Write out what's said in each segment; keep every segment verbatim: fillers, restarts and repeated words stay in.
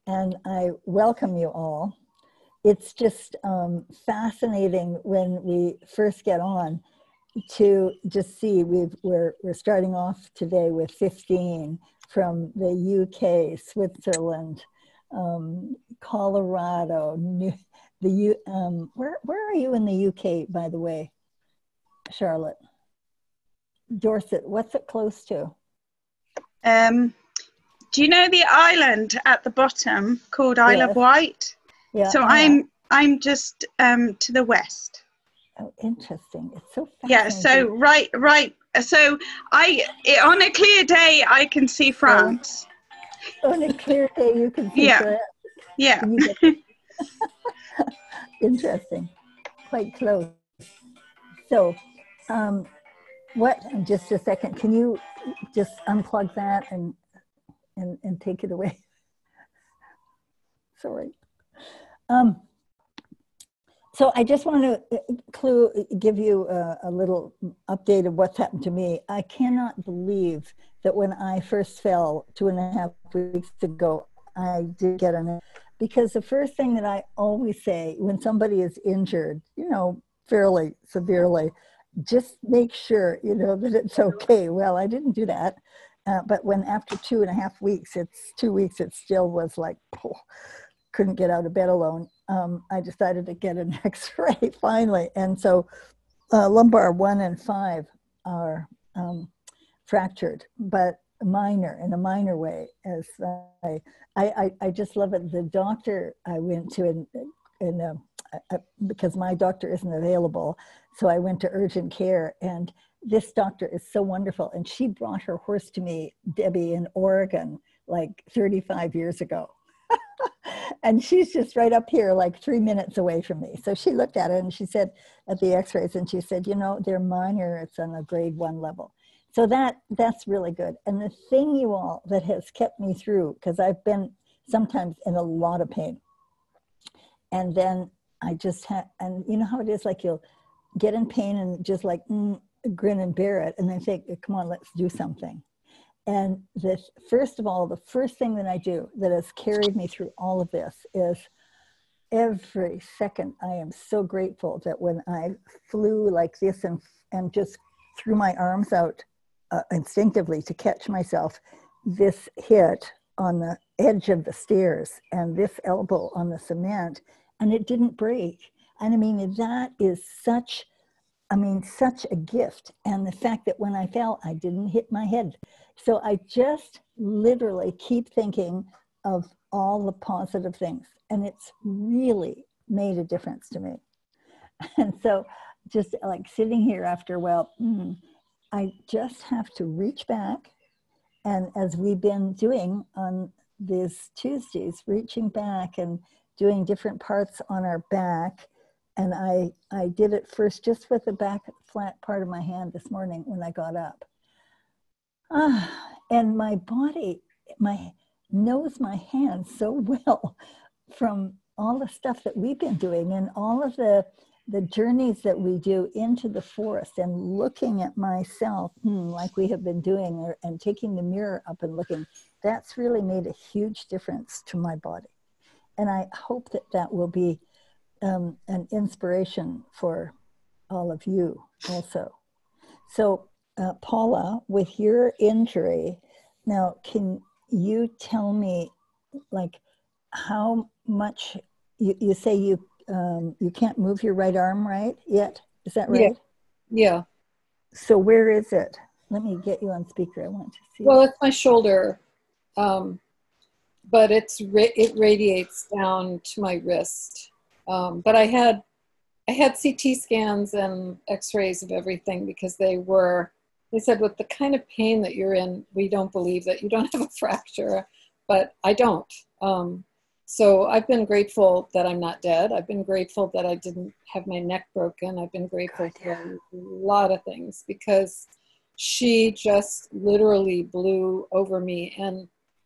and I welcome you all. It's just um, fascinating when we first get on to just see we've, we're, we're starting off today with fifteen from the U K, Switzerland, um, Colorado, New, the U, um, where, where are you in the U K, by the way, Charlotte? Dorset, what's it close to? Um, do you know the island at the bottom called Isle Yes. of Wight? Yeah. So Oh, I'm yeah. I'm just um, to the west. Oh, interesting. It's so fascinating. Yeah. So right, right. So I on a clear day I can see France. So, on a clear day you can see Yeah. France. Yeah. You get, interesting. Quite close. So, um, what? Just a second. Can you just unplug that and and and take it away? Sorry. Um, so I just want to clue, give you a, a little update of what's happened to me. I cannot believe that when I first fell two and a half weeks ago, I did get an, because the first thing that I always say when somebody is injured, you know, fairly severely, just make sure, you know, that it's okay. Well, I didn't do that. Uh, but when after two and a half weeks, it's two weeks, it still was like, oh, couldn't get out of bed alone. Um, I decided to get an x-ray finally. And so uh, lumbar one and five are um, fractured, but minor, in a minor way. As I, I, I just love it. The doctor I went to, in, in a, a, because my doctor isn't available, so I went to urgent care, and this doctor is so wonderful. And she brought her horse to me, Debbie, in Oregon, like thirty-five years ago. And she's just right up here, like three minutes away from me. So she looked at it and she said, at the x-rays, and she said, you know, they're minor, it's on a grade one level. So that that's really good. And the thing, you all, that has kept me through, because I've been sometimes in a lot of pain. And then I just had, and you know how it is, like you'll get in pain and just like mm, grin and bear it. And then think, come on, let's do something. And this, first of all, the first thing that I do that has carried me through all of this is every second I am so grateful that when I flew like this and, and just threw my arms out uh, instinctively to catch myself, this hit on the edge of the stairs and this elbow on the cement, and it didn't break. And I mean, that is such, I mean, such a gift. And the fact that when I fell, I didn't hit my head. So I just literally keep thinking of all the positive things. And it's really made a difference to me. And so just like sitting here after, well, mm, I just have to reach back. And as we've been doing on these Tuesdays, reaching back and doing different parts on our back. And I, I did it first just with the back flat part of my hand this morning when I got up. Ah, and my body, my knows my hands so well from all the stuff that we've been doing and all of the, the journeys that we do into the forest and looking at myself hmm, like we have been doing, or, and taking the mirror up and looking. That's really made a huge difference to my body. And I hope that that will be Um, an inspiration for all of you also. So uh, Paula, with your injury, now can you tell me like how much, you, you say you um, you can't move your right arm right yet, is that right? Yeah. Yeah. So where is it? Let me get you on speaker, I want to see. Well, it's my shoulder, um, but it's ra- it radiates down to my wrist. Um, but I had I had C T scans and x-rays of everything, because they were, they said, with the kind of pain that you're in, we don't believe that you don't have a fracture, but I don't. Um, so I've been grateful that I'm not dead. I've been grateful that I didn't have my neck broken. I've been grateful God, for yeah. a lot of things, because she just literally blew over me. And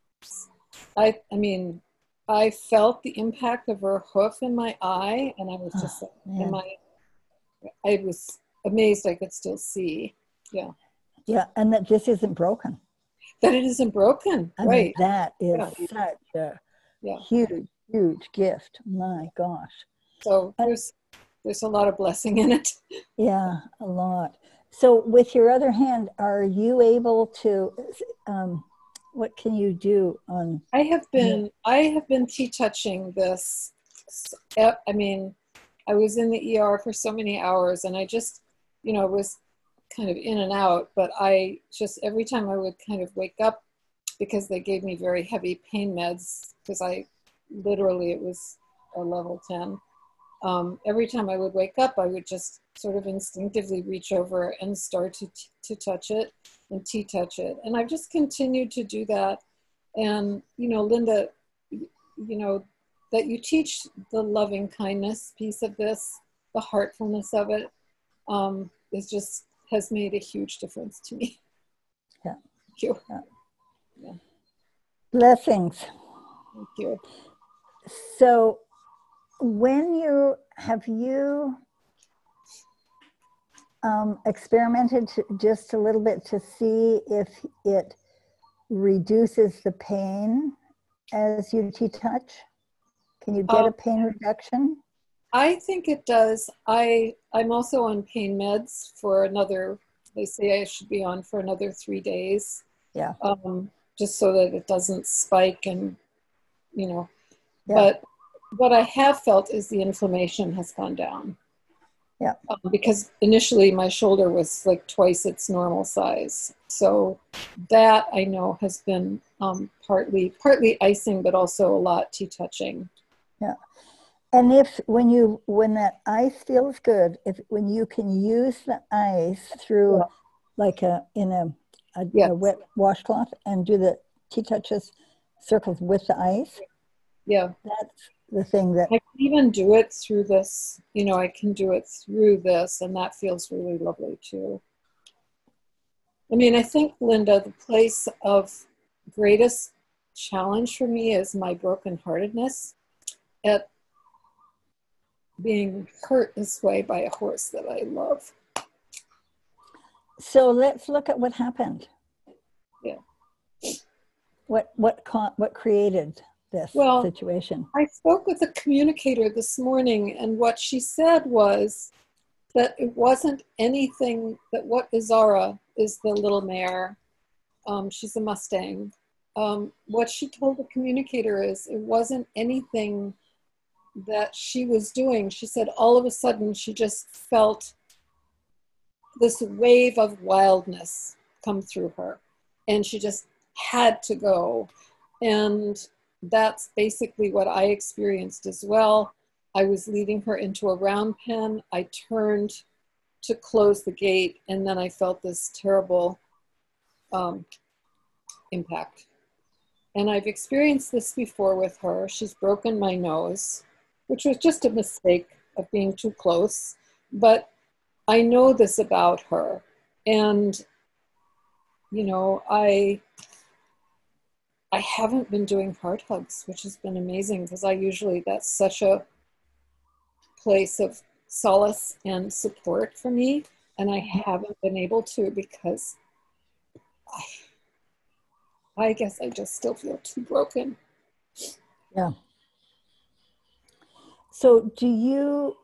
I, I mean, I felt the impact of her hoof in my eye, and I was just Oh, like, man. am I, I was amazed I could still see. Yeah. Yeah, and that this isn't broken. That it isn't broken. I Right. mean, that is Yeah. such a Yeah. huge, huge gift. My gosh. So there's there's a lot of blessing in it. Yeah, a lot. So with your other hand, are you able to, um, what can you do on? I have been, I have been T-touching this. I mean, I was in the E R for so many hours and I just, you know, was kind of in and out, but I just, every time I would kind of wake up, because they gave me very heavy pain meds, because I literally, it was a level ten. Um, every time I would wake up, I would just sort of instinctively reach over and start to, to touch it and T-touch it. And I've just continued to do that. And, you know, Linda, you know, that you teach the loving kindness piece of this, the heartfulness of it, um, is just, has made a huge difference to me. Yeah. Thank you. Yeah. Yeah. Blessings. Thank you. So when you, have you um, experimented to, just a little bit to see if it reduces the pain as you T-touch? Can you get um, a pain reduction? I think it does. I, I'm also on pain meds for another, they say I should be on for another three days. Yeah. Um, just so that it doesn't spike and, you know, Yeah. but what I have felt is the inflammation has gone down. Yeah. Um, because initially my shoulder was like twice its normal size. So that I know has been um, partly, partly icing, but also a lot T-touching. Yeah. And if, when you, when that ice feels good, if, when you can use the ice through Yeah. like a, in a, a, Yes. a wet washcloth and do the T-touches circles with the ice, Yeah. that's the thing that, I can even do it through this, you know, I can do it through this, and that feels really lovely too. I mean, I think, Linda, the place of greatest challenge for me is my brokenheartedness at being hurt this way by a horse that I love. so let's look at what happened. Yeah. What, what, what created this Well, situation? I spoke with a communicator this morning, and what she said was that it wasn't anything, that what Izara is the little mare, um, she's a Mustang. Um, what she told the communicator is it wasn't anything that she was doing. She said all of a sudden she just felt this wave of wildness come through her, and she just had to go. And that's basically what I experienced as well. I was leading her into a round pen. I turned to close the gate, and then I felt this terrible um, impact. And I've experienced this before with her. She's broken my nose, which was just a mistake of being too close. But I know this about her. And, you know, I, I haven't been doing heart hugs, which has been amazing, because I usually, that's such a place of solace and support for me. And I haven't been able to, because I, I guess I just still feel too broken. Yeah. So do you,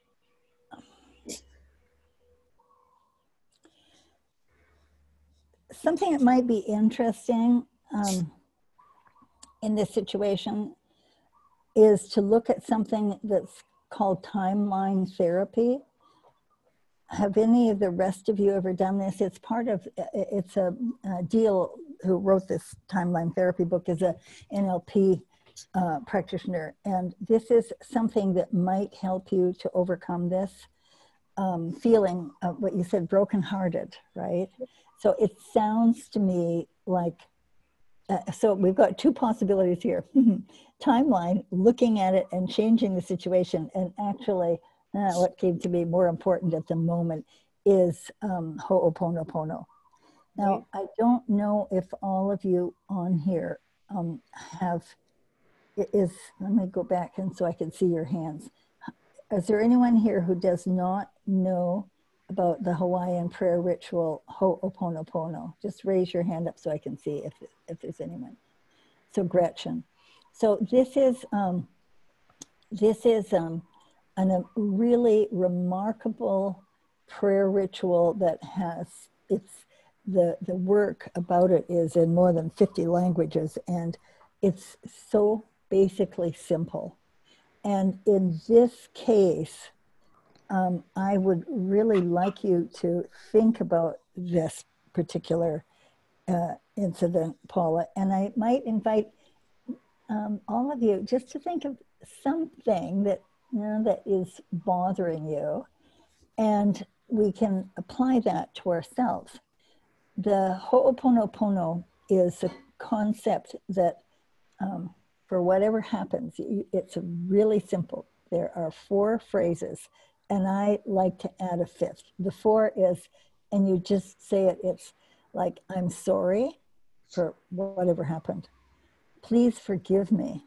something that might be interesting um, in this situation is to look at something that's called timeline therapy. Have any of the rest of you ever done this? It's part of, it's a, a deal who wrote this timeline therapy book is a N L P uh, practitioner. And this is something that might help you to overcome this um, feeling of what you said, brokenhearted, right? So it sounds to me like, uh, so we've got two possibilities here. Timeline, looking at it and changing the situation, and actually uh, what came to be more important at the moment is um, Ho'oponopono. Now, I don't know if all of you on here um, have, is, let me go back and so I can see your hands. Is there anyone here who does not know about the Hawaiian prayer ritual Ho'oponopono? Just raise your hand up so I can see if, if there's anyone. So Gretchen. So this is um, this is um, an, a really remarkable prayer ritual that has it's the the work about it is in more than fifty languages, and it's so basically simple. And in this case, um, I would really like you to think about this particular uh, incident, Paula, and I might invite um, all of you just to think of something that you know that is bothering you, and we can apply that to ourselves. The Ho'oponopono is a concept that, um, for whatever happens, it's really simple. There are four phrases, and I like to add a fifth. The four is, and you just say it, it's like, I'm sorry for whatever happened. Please forgive me.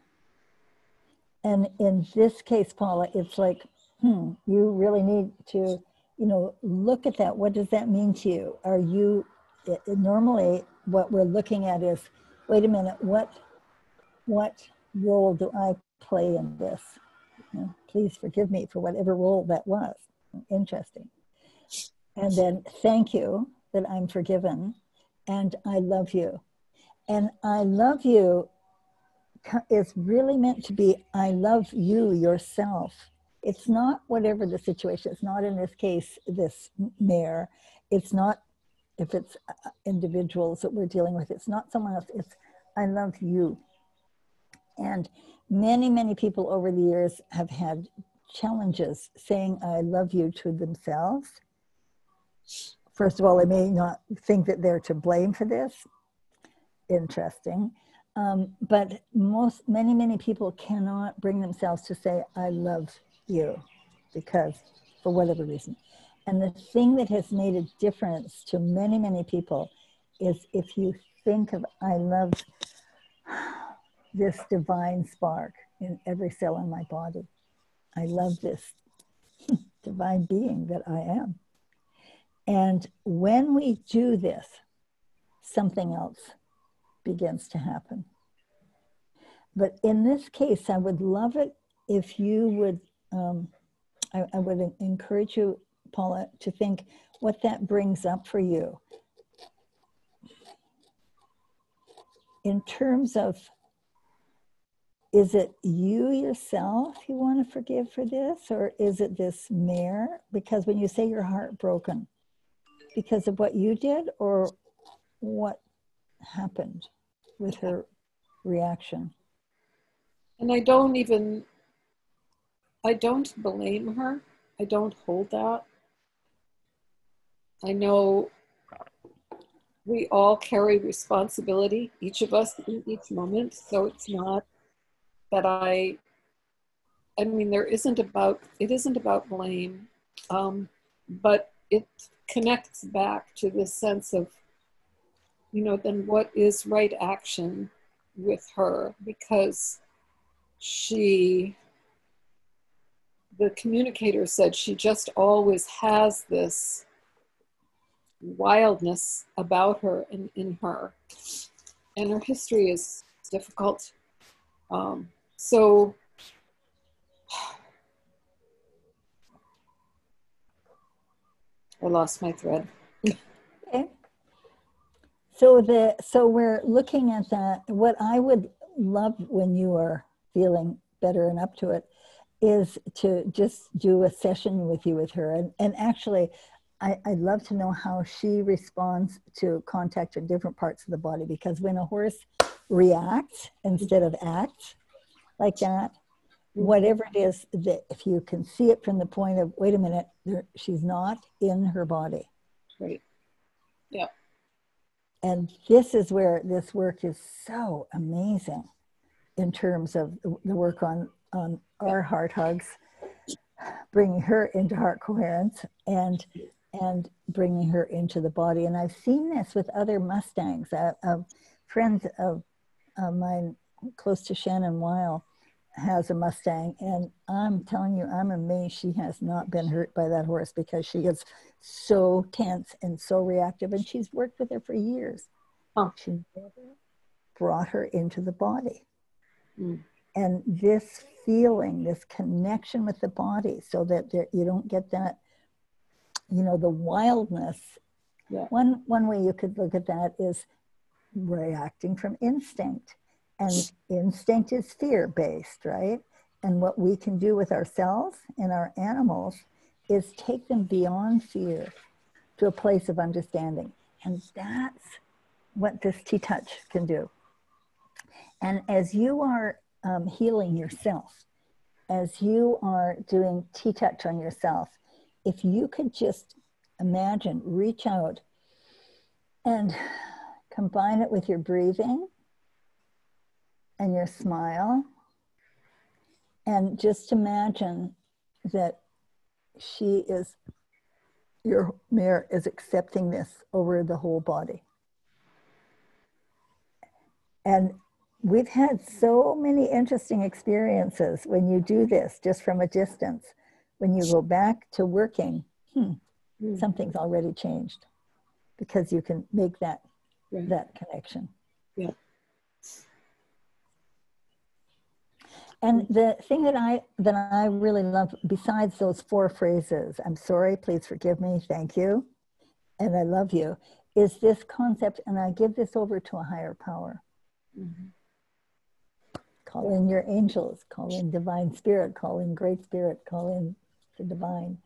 And in this case, Paula, it's like, hmm, you really need to, you know, look at that. What does that mean to you? Are you, it, it, normally what we're looking at is, wait a minute, what, what role do I play in this? You know, please forgive me for whatever role that was. Interesting. And then thank you that I'm forgiven, and I love you. And I love you is really meant to be, I love you yourself. It's not whatever the situation. It's not in this case, this mayor. It's not, if it's individuals that we're dealing with, it's not someone else. It's, I love you. And many, many people over the years have had challenges saying, I love you to themselves. First of all, they may not think that they're to blame for this. Interesting. Um, but most, many, many people cannot bring themselves to say, I love you, because for whatever reason. And the thing that has made a difference to many, many people is if you think of, I love this divine spark in every cell in my body. I love this divine being that I am. And when we do this, something else begins to happen. But in this case, I would love it if you would, um, I, I would encourage you, Paula, to think what that brings up for you. In terms of, is it you yourself you want to forgive for this, or is it this mayor? Because when you say you're heartbroken, because of what you did or what happened with her reaction? And I don't even, I don't blame her. I don't hold that. I know we all carry responsibility, each of us in each moment. So it's not that I, I mean, there isn't about, it isn't about blame, um, but it connects back to this sense of, you know, then what is right action with her? Because she, the communicator said she just always has this wildness about her and in her. And her history is difficult. Um, so I lost my thread. Okay. So the so we're looking at that. What I would love when you are feeling better and up to it is to just do a session with you with her. And, and actually, I, I'd love to know how she responds to contact in different parts of the body, because when a horse reacts instead of acts like that, whatever it is, that if you can see it from the point of, wait a minute, there, she's not in her body. Right. Yeah. And this is where this work is so amazing in terms of the work on, on our heart hugs, bringing her into heart coherence and, and bringing her into the body. And I've seen this with other Mustangs. A, a friend of, of mine close to Shannon Weil has a Mustang, and I'm telling you, I'm amazed she has not been hurt by that horse, because she is so tense and so reactive, and she's worked with her for years. Huh. She never brought her into the body. Mm. And this feeling, this connection with the body, so that there, you don't get that, you know, the wildness. Yeah. One, one way you could look at that is reacting from instinct. And instinct is fear-based, right? And what we can do with ourselves and our animals is take them beyond fear to a place of understanding. And that's what this T-Touch can do. And as you are um, healing yourself, as you are doing T-Touch on yourself, if you could just imagine, reach out and combine it with your breathing and your smile, and just imagine that she is, your mare is accepting this over the whole body. And we've had so many interesting experiences when you do this just from a distance. When you go back to working, hmm, Mm. something's already changed, because you can make that, Right. that connection. Yeah. And the thing that I that I really love, besides those four phrases, I'm sorry, please forgive me, thank you, and I love you, is this concept, and I give this over to a higher power. Mm-hmm. Call in your angels, call in divine spirit, call in great spirit, call in the divine.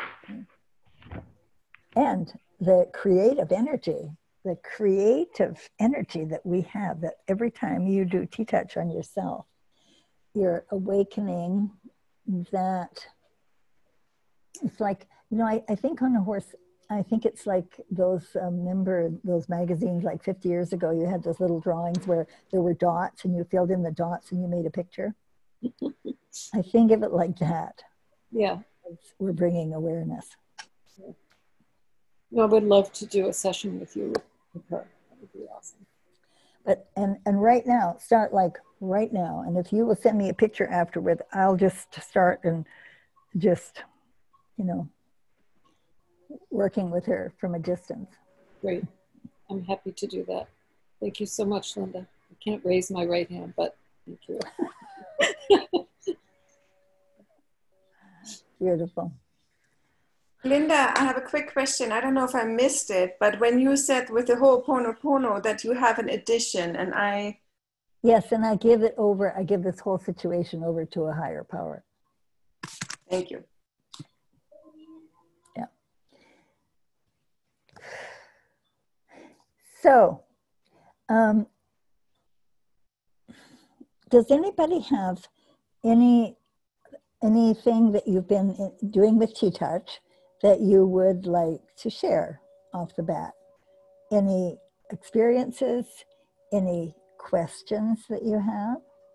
And the creative energy, the creative energy that we have, that every time you do T-Touch on yourself, you're awakening that. It's like, you know, I, I think on a horse, I think it's like those, um, remember those magazines like fifty years ago, you had those little drawings where there were dots and you filled in the dots and you made a picture. I think of it like that. Yeah. It's, we're bringing awareness. No, I would love to do a session with you with her. That would be awesome. But, and, and right now, start like right now. And if you will send me a picture afterward, I'll just start and just, you know, working with her from a distance. Great. I'm happy to do that. Thank you so much, Linda. I can't raise my right hand, but thank you. Beautiful. Linda, I have a quick question. I don't know if I missed it, but when you said with the Ho'oponopono that you have an addition, and I... Yes, and I give it over, I give this whole situation over to a higher power. Thank you. Yeah. So, um, does anybody have any anything that you've been doing with T-Touch that you would like to share off the bat? Any experiences, any questions that you have?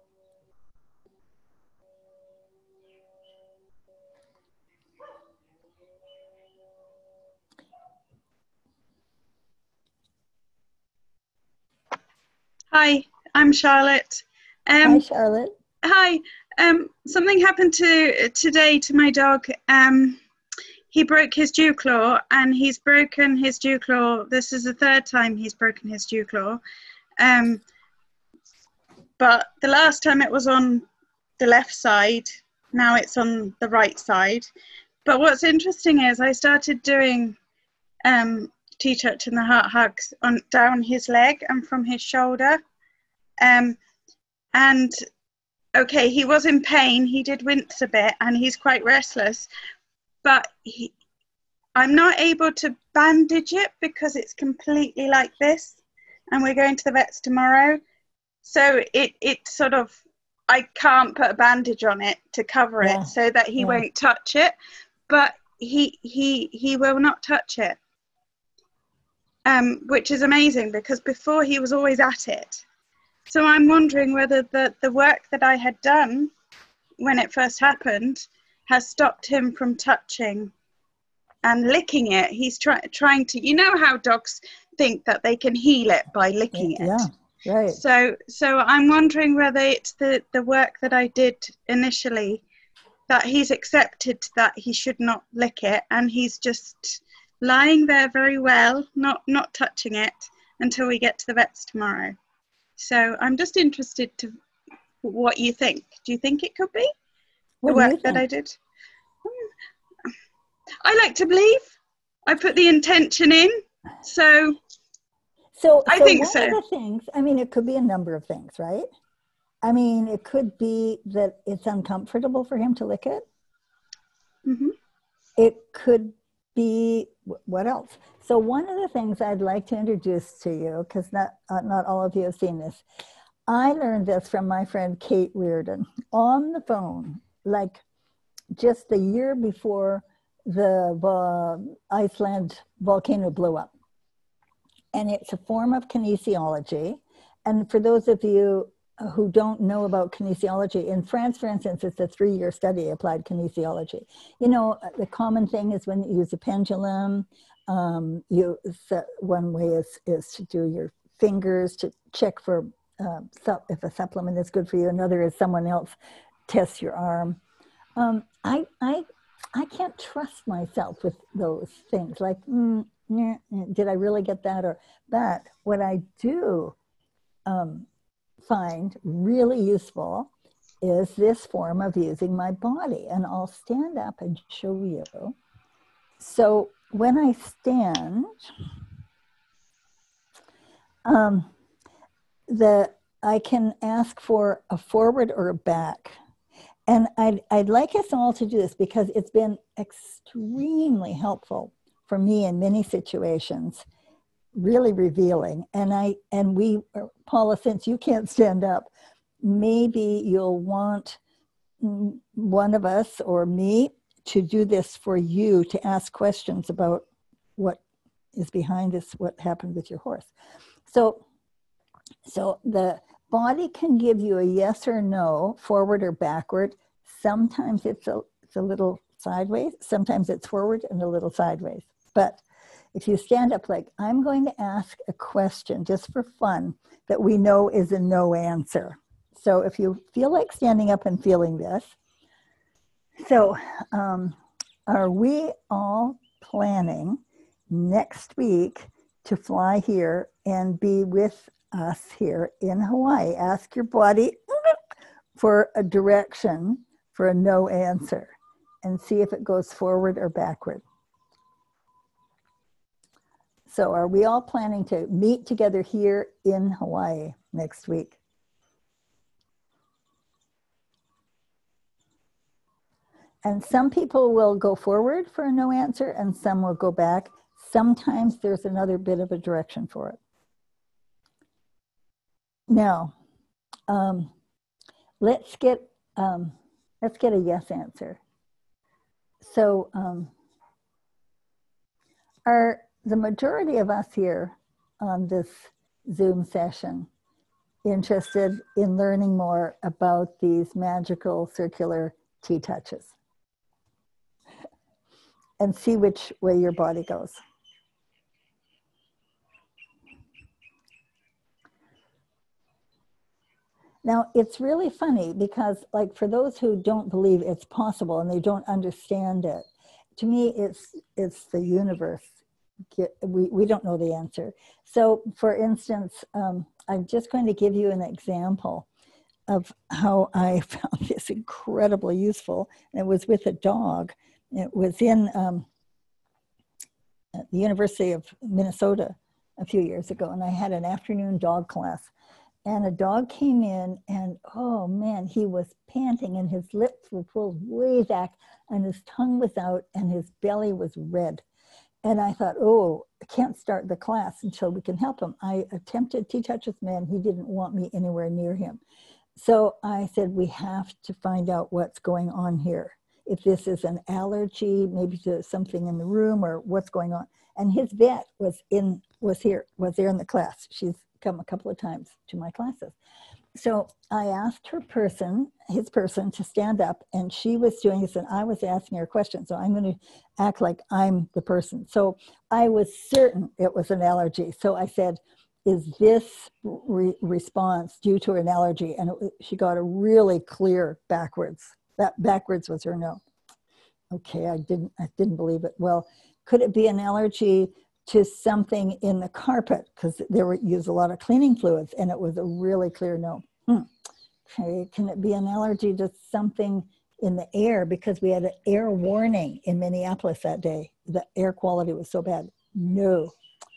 Hi, I'm Charlotte. Um, Hi, Charlotte. Hi. Um, something happened to today to my dog. Um, he broke his dew claw, and he's broken his dew claw. This is the third time he's broken his dew claw. Um, but the last time it was on the left side. Now it's on the right side. But what's interesting is I started doing um, T-Touch and the heart hugs on down his leg and from his shoulder. Um, and okay, he was in pain. He did wince a bit, and he's quite restless. But he, I'm not able to bandage it because it's completely like this. And we're going to the vets tomorrow. So it, it sort of, I can't put a bandage on it to cover Yeah. it so that he Yeah. won't touch it. But he, he, he will not touch it. Um, which is amazing because before he was always at it. So I'm wondering whether the, the work that I had done when it first happened has stopped him from touching and licking it. He's try, trying to, you know how dogs think that they can heal it by licking it. Yeah, right. So so I'm wondering whether it's the, the work that I did initially that he's accepted that he should not lick it, and he's just lying there very well, not, not touching it until we get to the vets tomorrow. So I'm just interested to what you think. Do you think it could be What the do you work that think? I did? I like to believe. I put the intention in, so So, I so think one so. of the things, I mean, it could be a number of things, right? I mean, it could be that it's uncomfortable for him to lick it. Mm-hmm. It could be, what else? So one of the things I'd like to introduce to you, because not, uh, not all of you have seen this, I learned this from my friend Kate Reardon on the phone, like just the year before the uh, Iceland volcano blew up. And it's a form of kinesiology. And for those of you who don't know about kinesiology, in France, for instance, it's a three-year study, applied kinesiology. You know, the common thing is when you use a pendulum, um, you one way is, is to do your fingers to check for uh, if a supplement is good for you. Another is someone else tests your arm. Um, I, I, I can't trust myself with those things. Like, mm, yeah, did I really get that or that? What I do um, find really useful is this form of using my body. And I'll stand up and show you. So when I stand, um, the I can ask for a forward or a back. And I'd, I'd like us all to do this because it's been extremely helpful for me in many situations, really revealing. And I and we, Paula, since you can't stand up, maybe you'll want one of us or me to do this for you, to ask questions about what is behind this, what happened with your horse. So, so the body can give you a yes or no, forward or backward. Sometimes it's a, it's a little sideways, sometimes it's forward and a little sideways. But if you stand up, like, I'm going to ask a question just for fun that we know is a no answer. So if you feel like standing up and feeling this, so um, are we all planning next week to fly here and be with us here in Hawaii? Ask your body for a direction for a no answer and see if it goes forward or backward. So are we all planning to meet together here in Hawaii next week? And some people will go forward for a no answer and some will go back. Sometimes there's another bit of a direction for it. Now, um, let's get um, let's get a yes answer. So um, are the majority of us here on this Zoom session interested in learning more about these magical circular T-touches? And see which way your body goes. Now, it's really funny because, like, for those who don't believe it's possible and they don't understand it, to me, it's it's the universe. We, we don't know the answer. So, for instance, um, I'm just going to give you an example of how I found this incredibly useful. And it was with a dog. It was in um, the University of Minnesota a few years ago, and I had an afternoon dog class. And a dog came in and, oh man, he was panting and his lips were pulled way back and his tongue was out and his belly was red. And I thought, oh, I can't start the class until we can help him. I attempted T-touch with men. He didn't want me anywhere near him. So I said, we have to find out what's going on here. If this is an allergy, maybe to something in the room or what's going on. And his vet was in, was here, was there in the class. She's come a couple of times to my classes. So I asked her person, his person, to stand up, and she was doing this, and I was asking her questions. So I'm going to act like I'm the person. So I was certain it was an allergy. So I said, is this re response due to an allergy? And it, she got a really clear backwards. That backwards was her no. Okay, I didn't, I didn't believe it. Well, could it be an allergy to something in the carpet? Because they were use a lot of cleaning fluids, and it was a really clear no. Hmm. okay, can it be an allergy to something in the air? Because we had an air warning in Minneapolis that day. The air quality was so bad. No.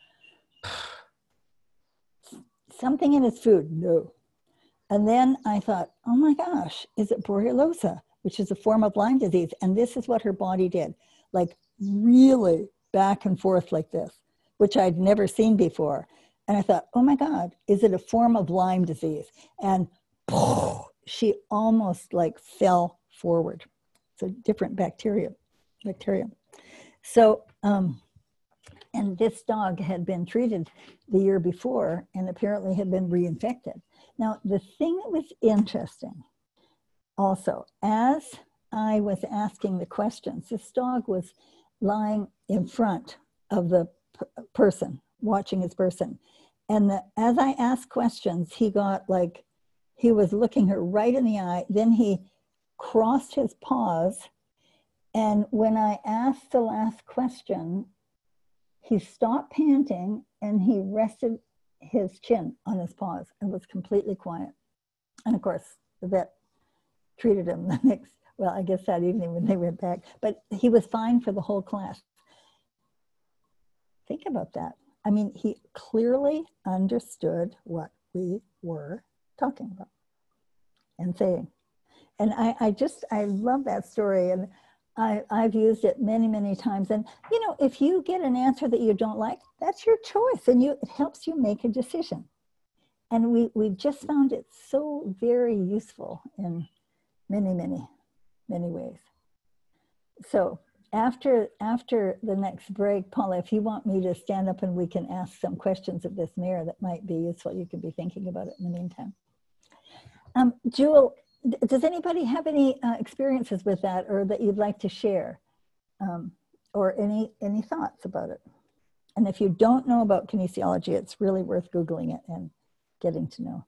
Something in his food? No. And then I thought, oh my gosh, is it borreliosa, which is a form of Lyme disease? And this is what her body did, like really back and forth like this, which I'd never seen before. And I thought, oh my God, is it a form of Lyme disease? And she almost like fell forward. It's a different bacteria, bacterium. So, um, and this dog had been treated the year before and apparently had been reinfected. Now, the thing that was interesting also, as I was asking the questions, this dog was lying in front of the person, watching his person. And the, as I asked questions, he got like, he was looking her right in the eye. Then he crossed his paws. And when I asked the last question, he stopped panting and he rested his chin on his paws and was completely quiet. And of course, the vet treated him the next, well, I guess that evening when they went back, but he was fine for the whole class. Think about that. I mean, he clearly understood what we were talking about and saying. And I, I just, I love that story. And I, I've used it many, many times. And, you know, if you get an answer that you don't like, that's your choice. And you, it helps you make a decision. And we, we just found it so very useful in many, many, many ways. So after, after the next break, Paula, if you want me to stand up and we can ask some questions of this mare that might be useful, you can be thinking about it in the meantime. Um, Jewel, does anybody have any uh, experiences with that or that you'd like to share, um, or any, any thoughts about it? And if you don't know about kinesiology, it's really worth Googling it and getting to know.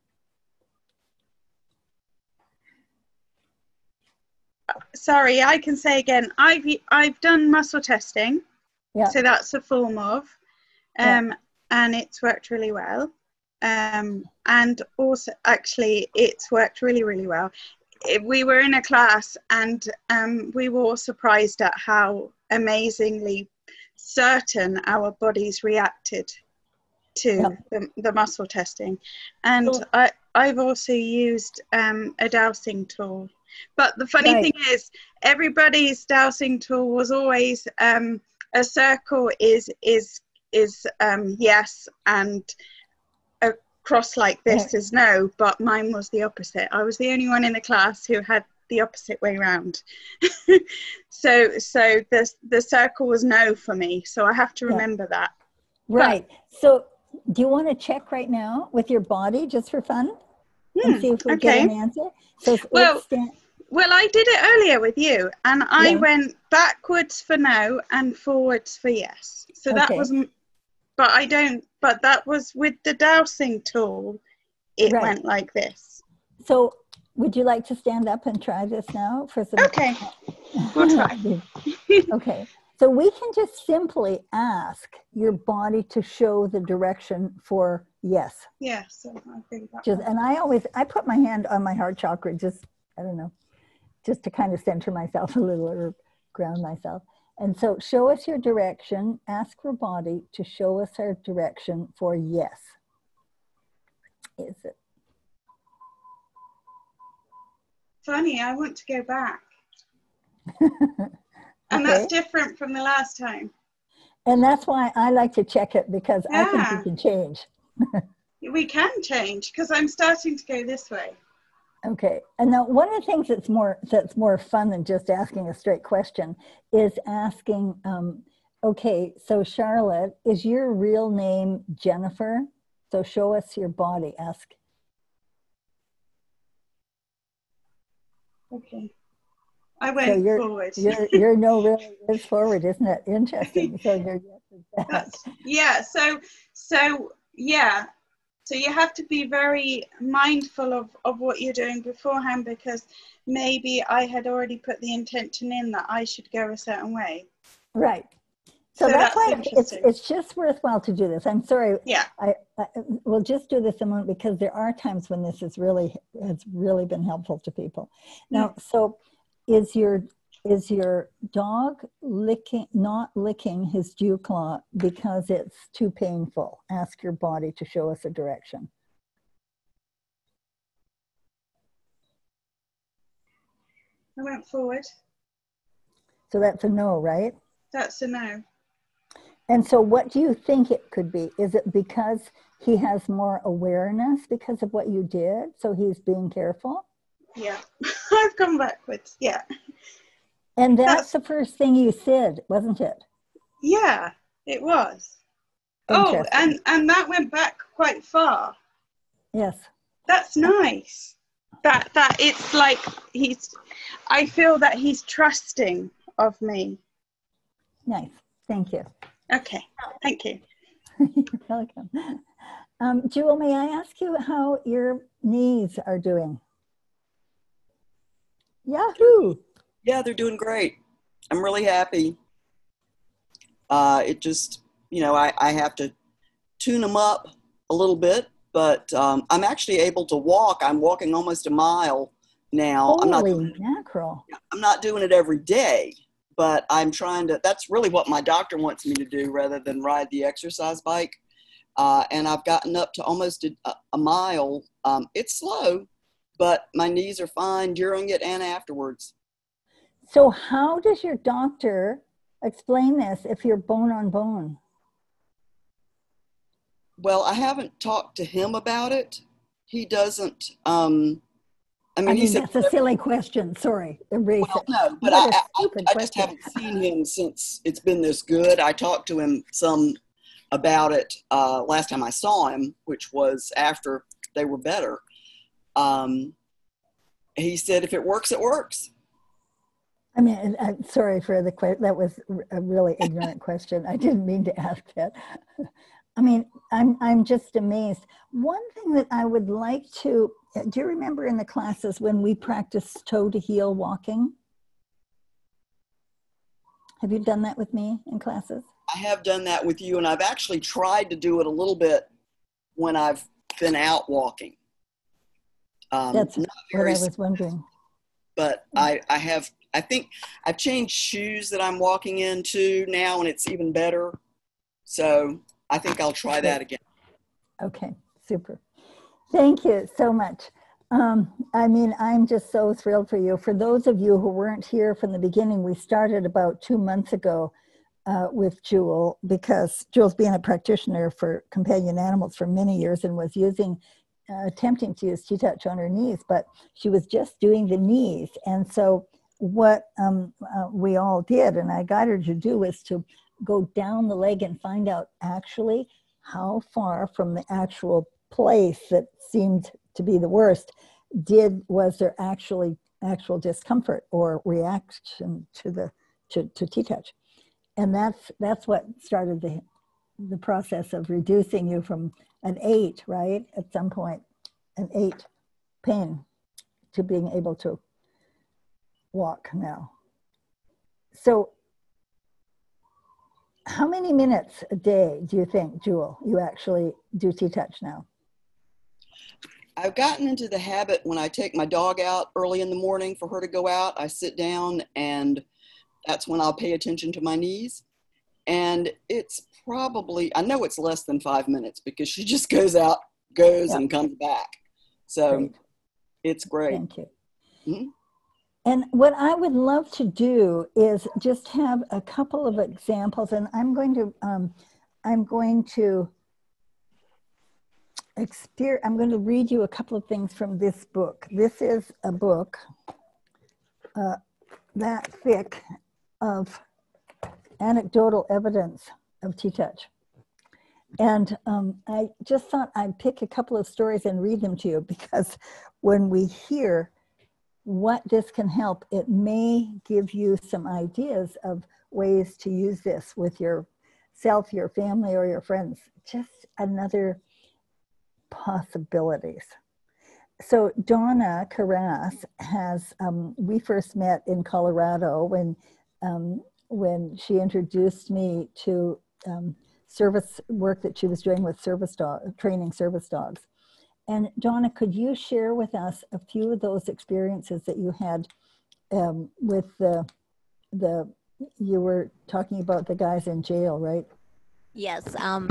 Sorry, I can say again, I've, I've done muscle testing. Yeah. So that's a form of, um, Yeah. and it's worked really well. Um, and also, actually, it's worked really, really well. It, we were in a class and um, we were all surprised at how amazingly certain our bodies reacted to Yeah. the, the muscle testing. And Cool. I, I've also used um, a dowsing tool. But the funny Right. thing is, everybody's dowsing tool was always um, a circle is, is, is um, yes, and a cross like this is no, but mine was the opposite. I was the only one in the class who had the opposite way around. so so the, the circle was no for me. So I have to remember yeah. that. Right. But, so do you want to check right now with your body just for fun? Hmm, and see if we okay. get an answer? So well, stand. well, I did it earlier with you, and I yeah. went backwards for no and forwards for yes. So that okay. wasn't, but I don't, but that was with the dowsing tool, it right. went like this. So would you like to stand up and try this now for some? Okay, we'll try. Okay, so we can just simply ask your body to show the direction for yes. Yeah, so I think that just, and I always, I put my hand on my heart chakra, just, I don't know, just to kind of center myself a little or ground myself. And so show us your direction, ask your body to show us our direction for yes. Is it? Funny, I want to go back. okay. And that's different from the last time. And that's why I like to check it, because yeah. I think we can change. We can change, because I'm starting to go this way. Okay, and now one of the things that's more that's more fun than just asking a straight question is asking, um, okay, so Charlotte, is your real name Jennifer? So show us your body, ask. Okay, I went so you're, forward. Your, your no really is forward, isn't it? Interesting, so your yes is back. That's, yeah, so, so yeah. So you have to be very mindful of, of what you're doing beforehand, because maybe I had already put the intention in that I should go a certain way. Right. So, So that's that's why it's, interesting. it's just worthwhile to do this. I'm sorry. Yeah. I, I we'll just do this a moment because there are times when this is really has really been helpful to people. Now, so is your is your dog licking not licking his dew claw because it's too painful? Ask your body to show us a direction. I went forward. So that's a no, right? That's a no. And so what do you think it could be? Is it because he has more awareness because of what you did? So he's being careful? Yeah. I've gone backwards. Yeah. And that's, That's- the first thing you said, wasn't it? Yeah, it was. Oh, Interesting. and, and that went back quite far. Yes. That's nice. That that it's like he's, I feel that he's trusting of me. Nice. Thank you. Okay, thank you. You're welcome. Um, Jewel, may I ask you how your knees are doing? Yahoo! Yeah, they're doing great. I'm really happy. Uh, it just, you know, I, I have to tune them up a little bit, but um, I'm actually able to walk. I'm walking almost a mile now. I'm not Holy doing it, mackerel. I'm not doing it every day, but I'm trying to, that's really what my doctor wants me to do rather than ride the exercise bike. Uh, and I've gotten up to almost a, a mile. Um, it's slow, but my knees are fine during it and afterwards. So how does your doctor explain this if you're bone on bone? Well, I haven't talked to him about it. He doesn't, um, I mean, I he mean, said, that's a silly question. Sorry, erase well, it. no, but What I, a I, stupid I just question. haven't seen him since it's been this good. I talked to him some about it uh, last time I saw him, which was after they were better. Um, he said, if it works, it works. I mean, I'm sorry for the question. That was a really ignorant question. I didn't mean to ask that. I mean, I'm I'm just amazed. One thing that I would like to, do you remember in the classes when we practiced toe to heel walking? Have you done that with me in classes? I have done that with you, and I've actually tried to do it a little bit when I've been out walking. Um, That's not what very I was wondering. but I, I have, I think I've changed shoes that I'm walking into now, and it's even better. So I think I'll try that again. Okay, super. Thank you so much. Um, I mean, I'm just so thrilled for you. For those of you who weren't here from the beginning, we started about two months ago uh, with Jewel, because Jewel's been a practitioner for companion animals for many years and was using Uh, attempting to use T-Touch on her knees, but she was just doing the knees. And so what um, uh, we all did, and I got her to do, was to go down the leg and find out actually how far from the actual place that seemed to be the worst did was there actually actual discomfort or reaction to the to, to T-Touch. And that's that's what started the the process of reducing you from an eight, right, at some point, an eight pain, to being able to walk now. So how many minutes a day do you think, Jewel, you actually do T-Touch now? I've gotten into the habit when I take my dog out early in the morning for her to go out, I sit down, and that's when I'll pay attention to my knees. And it's probably, I know it's less than five minutes because she just goes out, goes Yep. and comes back. So Great. it's great. Thank you. Mm-hmm. And what I would love to do is just have a couple of examples, and I'm going to, um, I'm going to exper- I'm going to read you a couple of things from this book. This is a book uh, that thick of anecdotal evidence of T-Touch. And um, I just thought I'd pick a couple of stories and read them to you, because when we hear what this can help, it may give you some ideas of ways to use this with yourself, your family, or your friends. Just another possibilities. So Donna Carras has, um, we first met in Colorado when um, when she introduced me to um, service work that she was doing with service dog, training service dogs. And Donna, could you share with us a few of those experiences that you had um, with the, the, you were talking about the guys in jail, right? Yes. Um,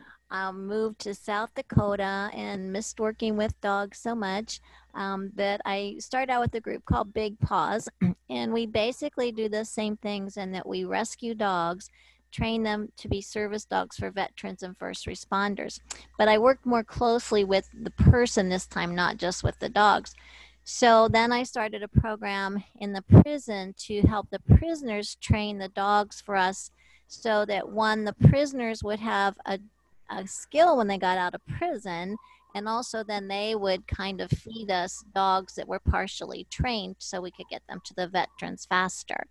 I moved to South Dakota and missed working with dogs so much um, that I started out with a group called Big Paws. And we basically do the same things in that we rescue dogs, train them to be service dogs for veterans and first responders. But I worked more closely with the person this time, not just with the dogs. So then I started a program in the prison to help the prisoners train the dogs for us, so that one, the prisoners would have a, a skill when they got out of prison, and also then they would kind of feed us dogs that were partially trained so we could get them to the veterans faster.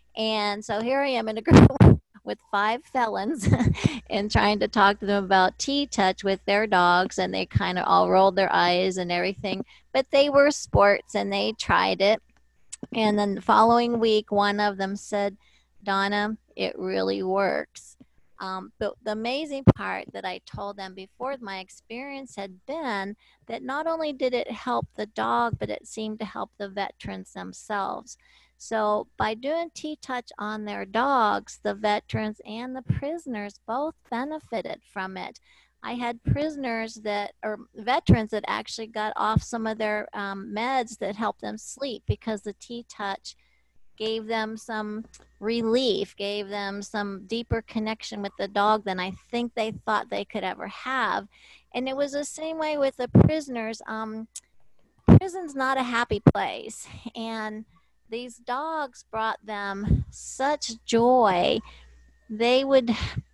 And so here I am in a group with five felons and trying to talk to them about T-Touch with their dogs, and they kind of all rolled their eyes and everything, but they were sports and they tried it. And then the following week, one of them said, Donna, it really works. Um, but the amazing part that I told them before my experience had been that not only did it help the dog, but it seemed to help the veterans themselves. So by doing T-Touch on their dogs, the veterans and the prisoners both benefited from it. I had prisoners that, or veterans that actually got off some of their um, meds that helped them sleep because the T-Touch gave them some relief, gave them some deeper connection with the dog than I think they thought they could ever have. And it was the same way with the prisoners. Um, prison's not a happy place. And these dogs brought them such joy. They would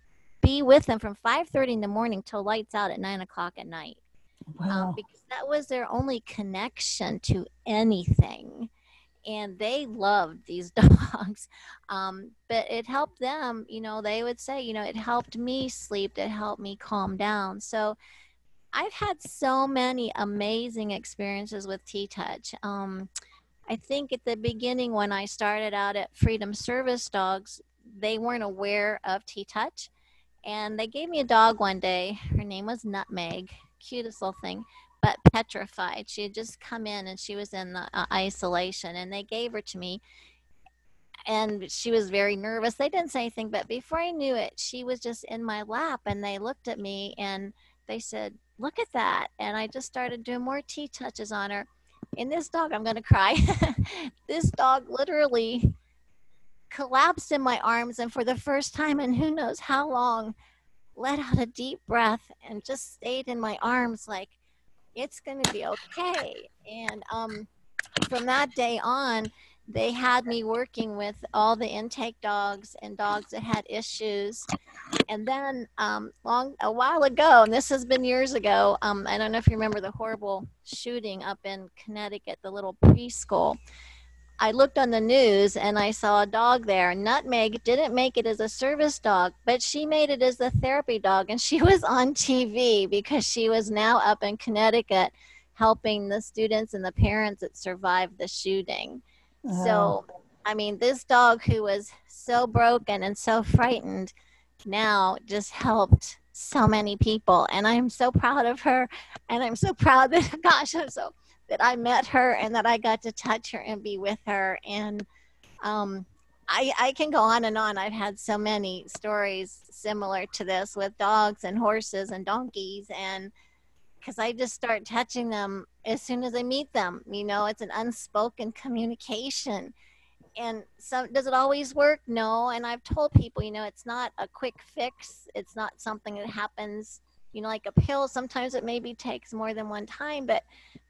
be with them from five thirty in the morning till lights out at nine o'clock at night. Wow. Um, because that was their only connection to anything. And they loved these dogs. Um, but it helped them, you know, they would say, you know, it helped me sleep, it helped me calm down. So I've had so many amazing experiences with T-Touch. Um, I think at the beginning when I started out at Freedom Service Dogs, they weren't aware of T-Touch. And they gave me a dog one day. Her name was Nutmeg, cutest little thing, but petrified. She had just come in and she was in the uh, isolation, and they gave her to me. And she was very nervous. They didn't say anything, but before I knew it, she was just in my lap, and they looked at me and they said, look at that. And I just started doing more T-Touches on her. And this dog, I'm going to cry. This dog literally collapsed in my arms, and for the first time in who knows how long, let out a deep breath and just stayed in my arms like, it's going to be okay. And um, from that day on, they had me working with all the intake dogs and dogs that had issues. And then um, long a while ago, and this has been years ago, um, I don't know if you remember the horrible shooting up in Connecticut, the little preschool. I looked on the news and I saw a dog there. Nutmeg didn't make it as a service dog, but she made it as a therapy dog, and she was on T V because she was now up in Connecticut helping the students and the parents that survived the shooting. Wow. So, I mean, this dog who was so broken and so frightened now just helped so many people, and I'm so proud of her, and I'm so proud that, gosh, I'm so that I met her and that I got to touch her and be with her. And um, I, I can go on and on. I've had so many stories similar to this with dogs and horses and donkeys, and because I just start touching them as soon as I meet them. You know, it's an unspoken communication. And so does it always work? No. And I've told people, you know, it's not a quick fix. It's not something that happens, you know, like a pill. Sometimes it maybe takes more than one time, but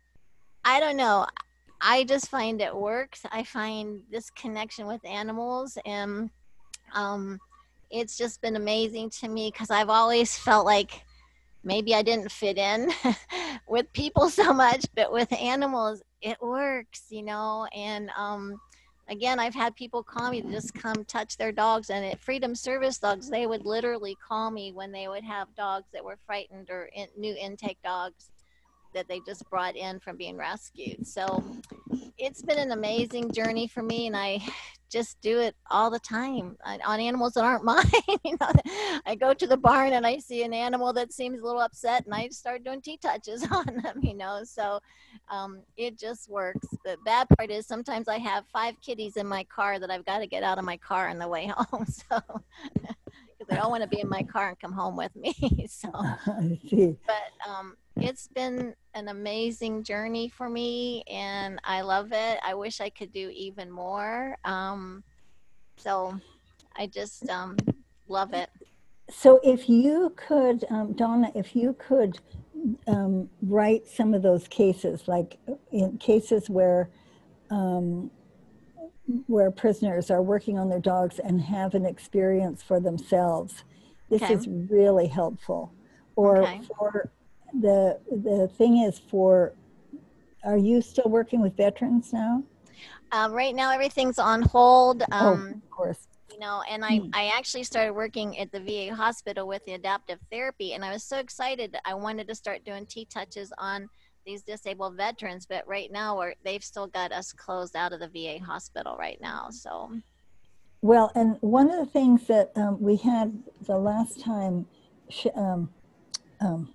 I don't know. I just find it works. I find this connection with animals, and um, it's just been amazing to me because I've always felt like maybe I didn't fit in with people so much, but with animals, it works, you know. And um, again, I've had people call me to just come touch their dogs, and at Freedom Service Dogs, they would literally call me when they would have dogs that were frightened or in, new intake dogs that they just brought in from being rescued. So it's been an amazing journey for me, and I just do it all the time on, on animals that aren't mine. You know, I go to the barn and I see an animal that seems a little upset, and I start doing T-touches on them. You know, so um, it just works. The bad part is sometimes I have five kitties in my car that I've got to get out of my car on the way home. So because they all want to be in my car and come home with me. So I see. but um, it's been an amazing journey for me, and I love it. I wish I could do even more. Um, so I just um, love it. So if you could, um, Donna, if you could um, write some of those cases, like in cases where um, where prisoners are working on their dogs and have an experience for themselves, this Okay. is really helpful. Or Okay. for the the thing is for, are you still working with veterans now? Um, right now, everything's on hold. Um, Oh, of course. You know, and I, Hmm. I actually started working at the V A hospital with the adaptive therapy, and I was so excited that I wanted to start doing T-touches on these disabled veterans, but right now we're, they've still got us closed out of the V A hospital right now. So, Well, and one of the things that um, we had the last time, sh- um, um,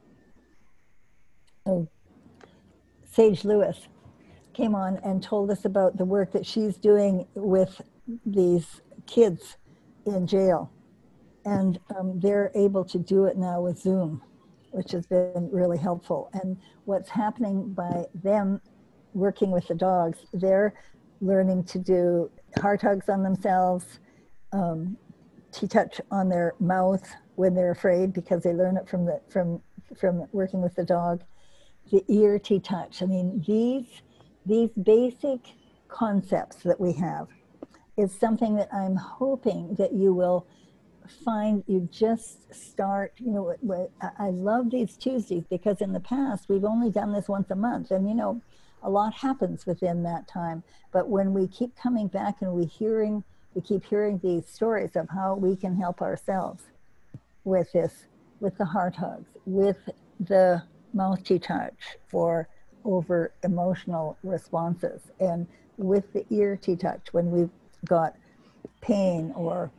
oh, Sage Lewis came on and told us about the work that she's doing with these kids in jail. And um, they're able to do it now with Zoom, which has been really helpful. And what's happening by them working with the dogs, they're learning to do heart hugs on themselves, um, T-touch on their mouth when they're afraid, because they learn it from the from from working with the dog. The ear T-touch. I mean, these these basic concepts that we have is something that I'm hoping that you will find. You just start, you know, I love these Tuesdays because in the past we've only done this once a month, and you know, a lot happens within that time. But when we keep coming back and we hearing, we keep hearing these stories of how we can help ourselves with this, with the heart hugs, with the mouth T-touch for over emotional responses, and with the ear T-touch when we've got pain or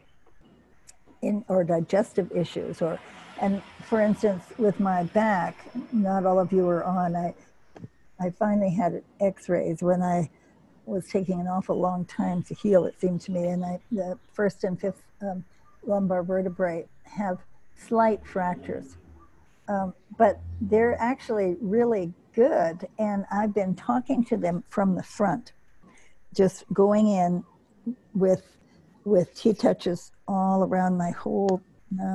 in or digestive issues, or and for instance with my back, not all of you were on, I I finally had x-rays when I was taking an awful long time to heal, it seemed to me, and I the first and fifth um, lumbar vertebrae have slight fractures, um, but they're actually really good, and I've been talking to them from the front, just going in with with T-touches all around my whole uh,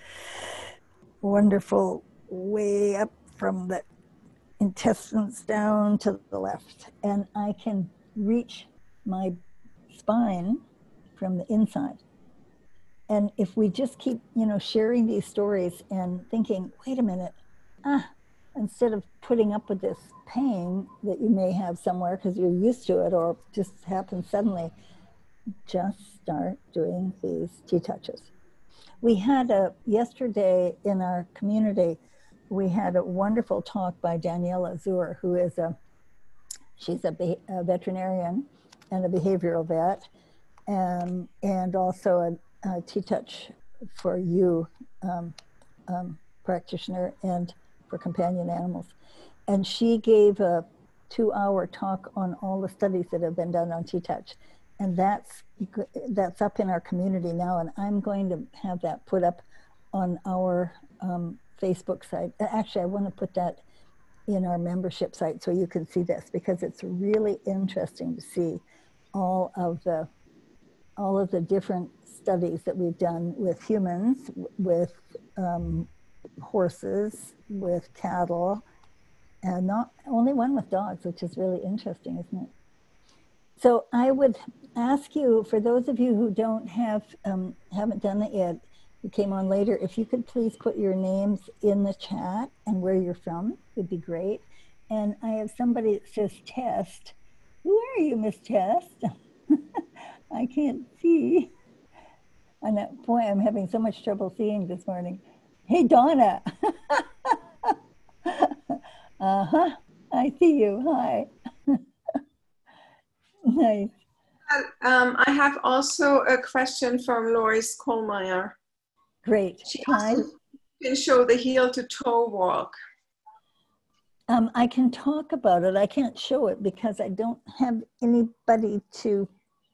wonderful way up from the intestines down to the left. And I can reach my spine from the inside. And if we just keep, you know, sharing these stories and thinking, wait a minute, ah, instead of putting up with this pain that you may have somewhere because you're used to it or just happens suddenly, just start doing these T-touches. We had a, yesterday in our community, we had a wonderful talk by Danielle Azur, who is a, she's a, a veterinarian and a behavioral vet, and, and also a, a T-touch for you um, um, practitioner and for companion animals. And she gave a two hour talk on all the studies that have been done on T-touch. And that's that's up in our community now, and I'm going to have that put up on our um, Facebook site. Actually, I want to put that in our membership site so you can see this, because it's really interesting to see all of the all of the different studies that we've done with humans, with um, horses, with cattle, and not only one with dogs, which is really interesting, isn't it? So I would ask you, for those of you who don't have, um, haven't done it yet, who came on later, if you could please put your names in the chat and where you're from, would be great. And I have somebody that says Test. Who are you, Miss Test? I can't see. And that, boy, I'm having so much trouble seeing this morning. Hey, Donna. Uh-huh, I see you, hi. Nice. Um, I have also a question from Lois Kohlmeyer. Great. She Can I, also can show the heel to toe walk. um, I can talk about it. I can't show it because I don't have anybody to,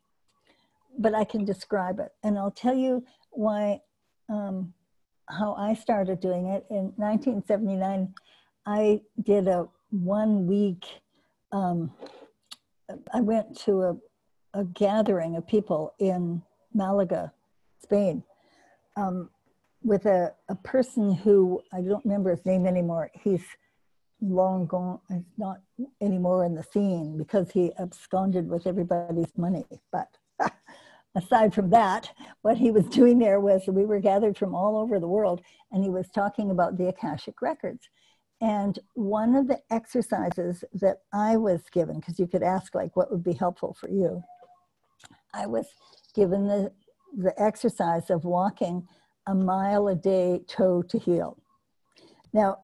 but I can describe it. And I'll tell you why, um, how I started doing it. In nineteen seventy-nine, I did a one week, um, I went to a, a gathering of people in Malaga, Spain, um, with a, a person who, I don't remember his name anymore. He's long gone, he's not anymore in the scene because he absconded with everybody's money. But aside from that, what he was doing there was we were gathered from all over the world, and he was talking about the Akashic records. And one of the exercises that I was given, because you could ask like what would be helpful for you, I was given the, the exercise of walking a mile a day toe to heel. Now,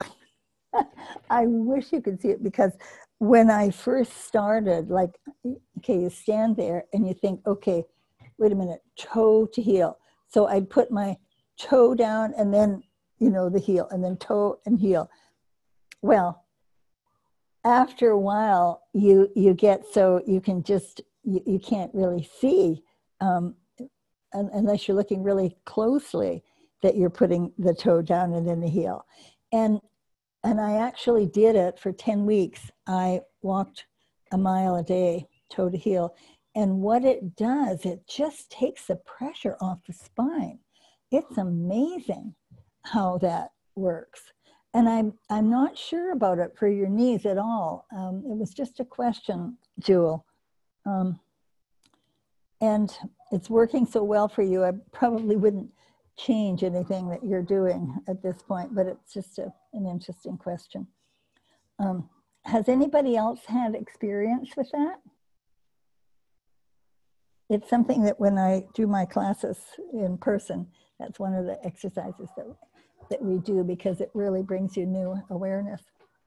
I wish you could see it, because when I first started, like, okay, you stand there and you think, okay, wait a minute, toe to heel. So I'd put my toe down and then, you know, the heel, and then toe and heel. Well, after a while, you you get so you can just, you, you can't really see um, unless you're looking really closely that you're putting the toe down and then the heel. And and I actually did it for ten weeks. I walked a mile a day, toe to heel. And what it does, it just takes the pressure off the spine. It's amazing how that works. And I'm, I'm not sure about it for your knees at all. Um, it was just a question, Jewel. Um, and it's working so well for you, I probably wouldn't change anything that you're doing at this point, but it's just a, an interesting question. Um, has anybody else had experience with that? It's something that when I do my classes in person, that's one of the exercises that, that we do, because it really brings you new awareness.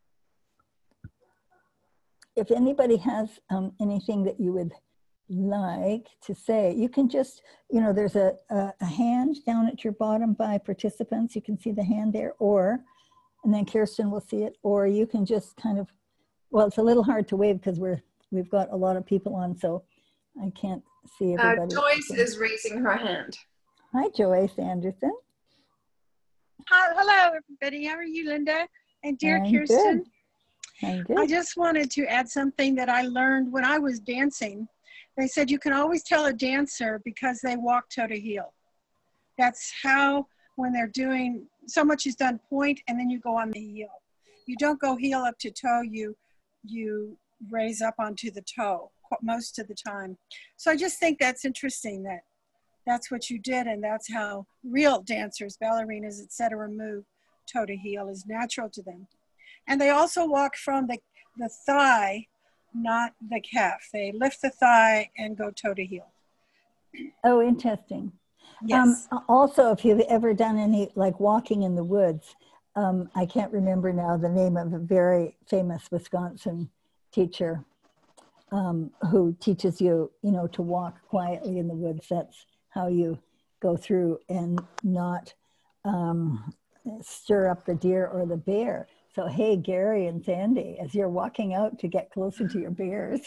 If anybody has um, anything that you would like to say, you can just, you know, there's a, a, a hand down at your bottom by participants. You can see the hand there, or, and then Kirsten will see it, or you can just kind of, well, it's a little hard to wave because we're, we've got a lot of people on, so I can't see everybody. Uh, Joyce is raising her hand. Hi, Joyce Anderson. Hi, hello, everybody. How are you, Linda? And dear I'm Kirsten, good. I'm good. I just wanted to add something that I learned when I was dancing. They said you can always tell a dancer because they walk toe to heel. That's how, when they're doing, so much is done point and then you go on the heel. You don't go heel up to toe, you, you raise up onto the toe most of the time. So I just think that's interesting that that's what you did, and that's how real dancers, ballerinas, et cetera, move toe to heel, is natural to them. And they also walk from the, the thigh, not the calf. They lift the thigh and go toe to heel. Oh, interesting. Yes. Um, also, if you've ever done any, like walking in the woods, um, I can't remember now the name of a very famous Wisconsin teacher um, who teaches you, you know, to walk quietly in the woods. That's how you go through and not um, stir up the deer or the bear. So, hey, Gary and Sandy, as you're walking out to get closer to your bears,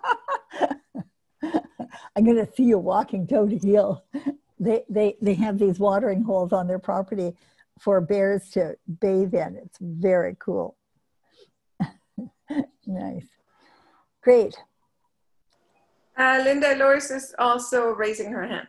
I'm going to see you walking toe to heel. They, they, they have these watering holes on their property for bears to bathe in. It's very cool. Nice. Great. Uh, Linda, Lois is also raising her hand.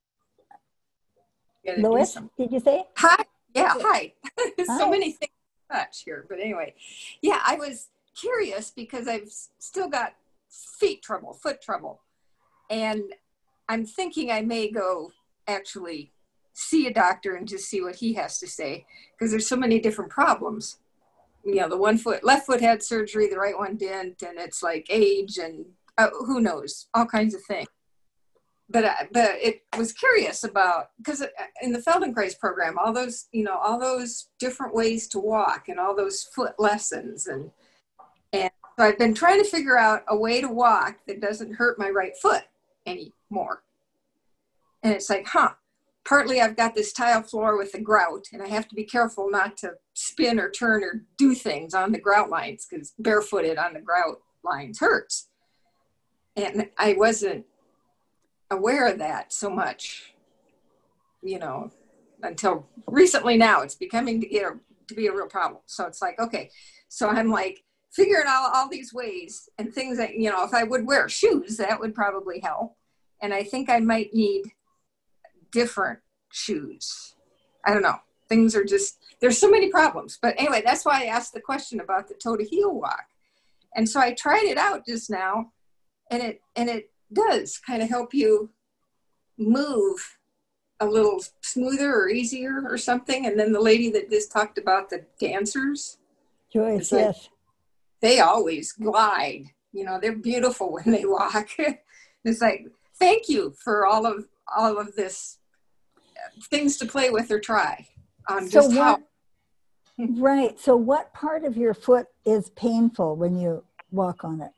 Lois, did you say? Hi. Yeah, hi. So Hi. many things to touch here, but anyway. Yeah, I was curious because I've still got feet trouble, foot trouble. And I'm thinking I may go actually see a doctor and just see what he has to say, because there's so many different problems. You know, the one foot, left foot had surgery, the right one didn't, and it's like age and uh, who knows, all kinds of things. But uh, but it was curious about, because in the Feldenkrais program, all those, you know, all those different ways to walk and all those foot lessons. And, and so I've been trying to figure out a way to walk that doesn't hurt my right foot. anymore. And it's like, huh, partly I've got this tile floor with the grout, and I have to be careful not to spin or turn or do things on the grout lines, because barefooted on the grout lines hurts. And I wasn't aware of that so much, you know, until recently. Now it's becoming to get a, to be a real problem. So it's like, okay, so I'm like figuring out all these ways and things that, you know, if I would wear shoes, that would probably help. And I think I might need different shoes. I don't know. Things are just, there's so many problems. But anyway, that's why I asked the question about the toe to heel walk. And so I tried it out just now, and it and it does kind of help you move a little smoother or easier or something. And then the lady that just talked about the dancers, Joyce, like, yes. They always glide. You know, they're beautiful when they walk. It's like, thank you for all of all of this things to play with or try on So just what, how. right. So what part of your foot is painful when you walk on it?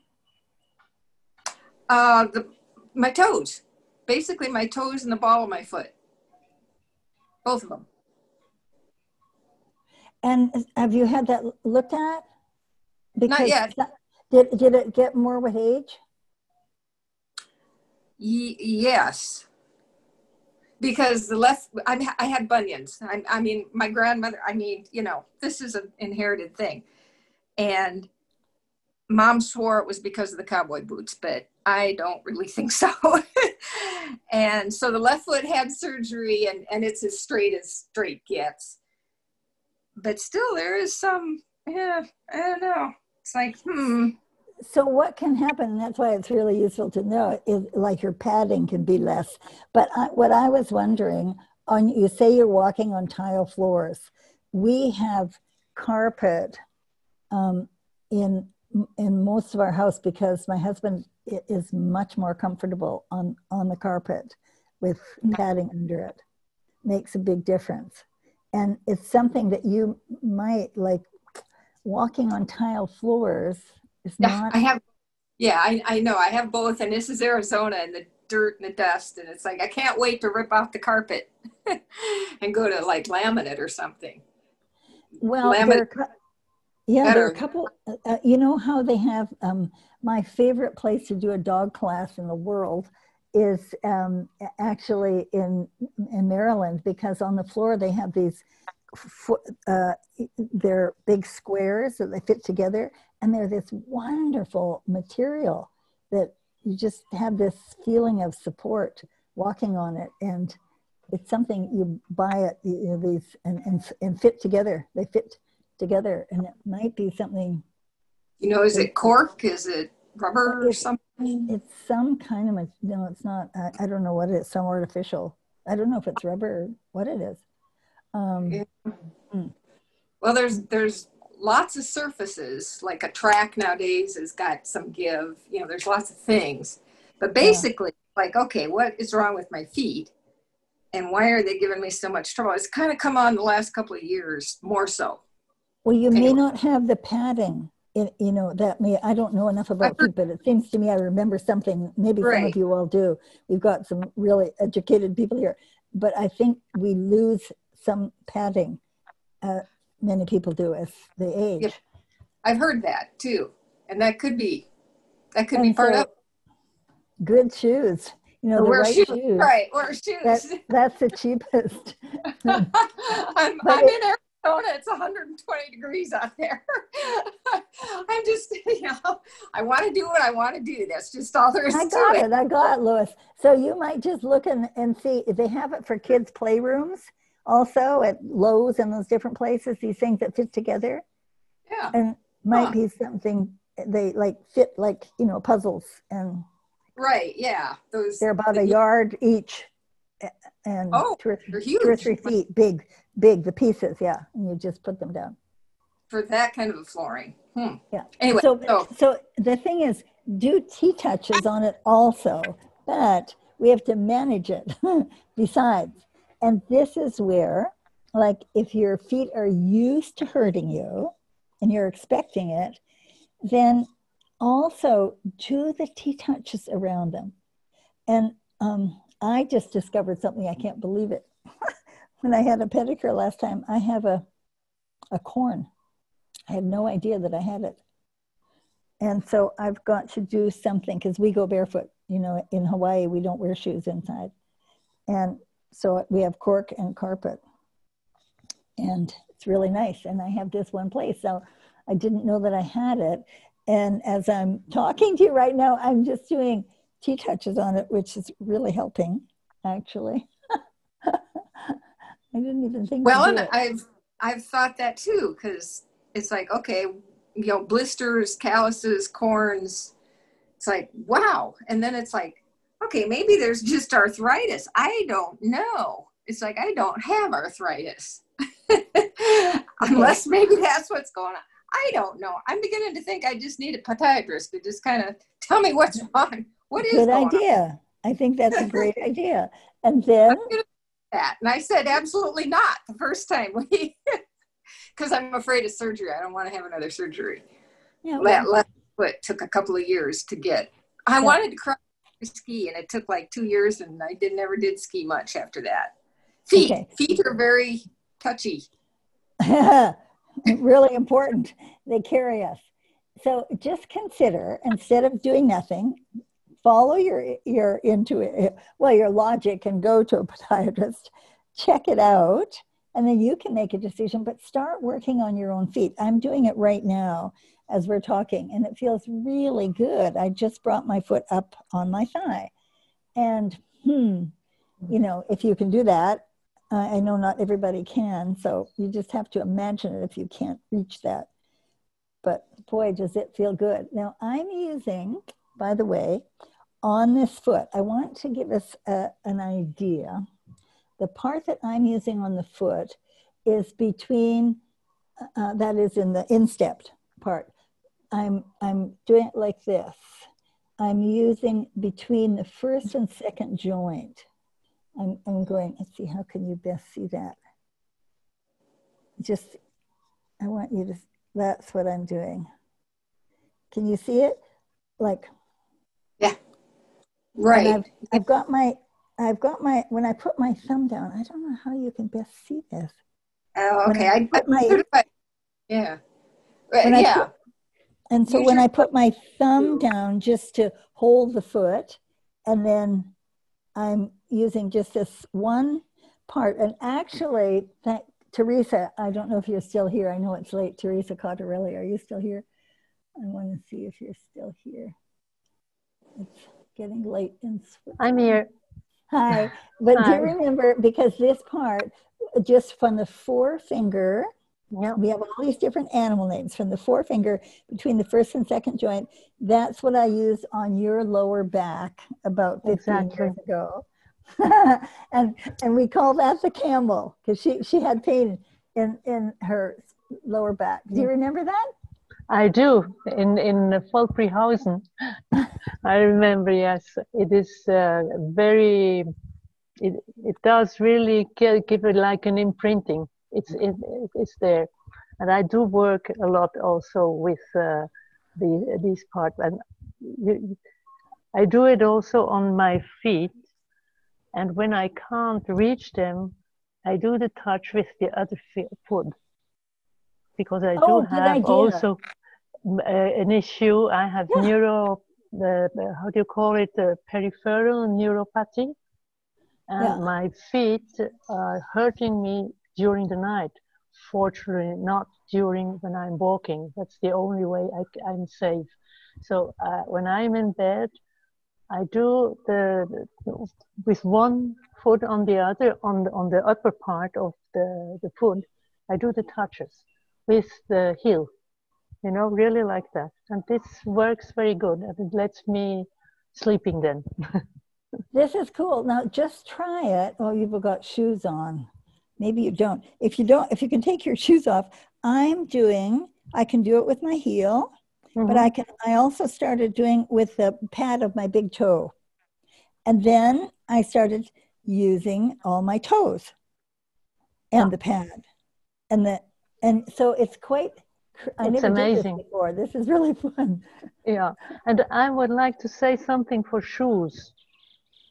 Uh, the, my toes, basically my toes and the ball of my foot, both of them. And have you had that looked at? Because Not yet. that, did, did it get more with age? Y- yes. Because the left, I, I had bunions. I, I mean, my grandmother, I mean, you know, this is an inherited thing. And Mom swore it was because of the cowboy boots, but I don't really think so. And so the left foot had surgery, and, and it's as straight as straight gets. But still, there is some, yeah, I don't know. It's like, hmm. So what can happen, and that's why it's really useful to know, is like your padding can be less. But I, what I was wondering, on you say you're walking on tile floors. We have carpet um, in in most of our house because my husband is much more comfortable on, on the carpet with padding under it. Makes a big difference. And it's something that you might like walking on tile floors. It's Yeah, not. I have, yeah, I, I know. I have both, and this is Arizona, and the dirt and the dust, and it's like I can't wait to rip off the carpet and go to like laminate or something. Well, laminate. there are, yeah, better. There are a couple. Uh, you know how they have um, my favorite place to do a dog class in the world is um, actually in in Maryland, because on the floor they have these. Uh, they're big squares that they fit together, and they're this wonderful material that you just have this feeling of support walking on it, and it's something you buy it, you know, these and, and and fit together. They fit together, and it might be something. You know, is it cork? Is it rubber or something? It's some kind of a, no, it's not. I, I don't know what it is. Some artificial. I don't know if it's rubber or what it is. Um, yeah. hmm. Well, there's there's lots of surfaces. Like a track nowadays has got some give. You know, there's lots of things. But basically, yeah. like, okay, what is wrong with my feet? And why are they giving me so much trouble? It's kind of come on the last couple of years, more so. Well, you anyway. may not have the padding. It, you know, that may, I don't know enough about feet, but it seems to me I remember something, maybe right. some of you all do. We've got some really educated people here. But I think we lose some padding. Uh, many people do as they age. Yep. I've heard that too. And that could be, that could and be part so, of good shoes. You know, the wear right shoes. shoes. Right, wear shoes. That, that's the cheapest. I'm, I'm it, in Arizona. It's one hundred twenty degrees out there. I'm just, you know, I want to do what I want to do. That's just all there is I to got it. it. I got it, Lois. So you might just look and, and see if they have it for kids' playrooms also at Lowe's and those different places, these things that fit together. Yeah. And might huh. be something they like fit like, you know, puzzles, and right. Yeah. Those they're about the, a yard each and oh, two, or they're three, huge. two or three feet big, big, the pieces. Yeah. And you just put them down. For that kind of a flooring. Hmm. Yeah. Anyway. So, so, so the thing is, do T-touches on it also, but we have to manage it besides. And this is where, like, if your feet are used to hurting you and you're expecting it, then also do the T-touches around them. And um, I just discovered something, I can't believe it. When I had a pedicure last time, I have a, a corn. I had no idea that I had it. And so I've got to do something, because we go barefoot. You know, in Hawaii, we don't wear shoes inside. And so we have cork and carpet. And it's really nice. And I have this one place. So I didn't know that I had it. And as I'm talking to you right now, I'm just doing T-touches on it, which is really helping, actually. I didn't even think Well, to do and it. I've I've thought that too, because it's like, okay, you know, blisters, calluses, corns. It's like, wow. And then it's like, okay, maybe there's just arthritis. I don't know. It's like, I don't have arthritis. Unless maybe that's what's going on. I don't know. I'm beginning to think I just need a podiatrist to just kind of tell me what's wrong. What is Good going idea. I think that's a great idea. And then, on? That. And I said, absolutely not the first time we, because I'm afraid of surgery. I don't want to have another surgery. yeah, That well, left foot took a couple of years to get. I Yeah. wanted to cross ski, and it took like two years, and I did never did ski much after that. Feet, Okay. feet are very touchy. really important. They carry us. So just consider, instead of doing nothing, follow your your intuition, well, your logic, and go to a podiatrist, check it out, and then you can make a decision, but start working on your own feet. I'm doing it right now as we're talking, and it feels really good. I just brought my foot up on my thigh. And, hmm, you know, if you can do that, uh, I know not everybody can, so you just have to imagine it if you can't reach that. But boy, does it feel good. Now, I'm using, by the way, on this foot, I want to give us a, an idea. The part that I'm using on the foot is between, uh, that is in the instepped part. I'm, I'm doing it like this. I'm using between the first and second joint. I'm, I'm going, let's see, how can you best see that? Just, I want you to, that's what I'm doing. Can you see it? Like, Yeah, right. and I've, I've got my, I've got my, when I put my thumb down, I don't know how you can best see this. Oh, When okay. I I, put I, my, yeah. when I yeah. put, and so Use when your I put my thumb too. down just to hold the foot, and then I'm using just this one part. And actually, that, Teresa, I don't know if you're still here. I know it's late. Teresa Cottarelli, are you still here? I want to see if you're still here. It's getting late in Switzerland. I'm here. Hi. But do Hi. you remember, because this part, just from the forefinger, Yeah. we have all these different animal names, from the forefinger between the first and second joint. That's what I used on your lower back about fifteen Exactly. years ago. and and we call that the camel, because she, she had pain in, in her lower back. Do you remember that? I do, in in Volkpriehausen. I remember, yes. It is uh, very, it, it does really give, give it like an imprinting. It's, it, it's there. And I do work a lot also with uh, the, these parts. And you, I do it also on my feet. And when I can't reach them, I do the touch with the other foot. Because I Oh, do good have idea. also uh, an issue. I have Yeah. neuro, the, the, how do you call it, the peripheral neuropathy. And Yeah. my feet are hurting me during the night. Fortunately, not during when I'm walking. That's the only way I, I'm safe. So uh, when I'm in bed, I do the, the with one foot on the other, on the, on the upper part of the, the foot, I do the touches with the heel, you know, really like that. And this works very good, and it lets me sleeping then. This is cool. Now just try it. Oh, you've got shoes on. Maybe you don't. If you don't, if you can take your shoes off, I'm doing, I can do it with my heel, Mm-hmm. but I can, I also started doing with the pad of my big toe. And then I started using all my toes and Yeah. the pad. And the, and so it's quite, I It's never amazing. did this before. This is really fun. Yeah, and I would like to say something for shoes.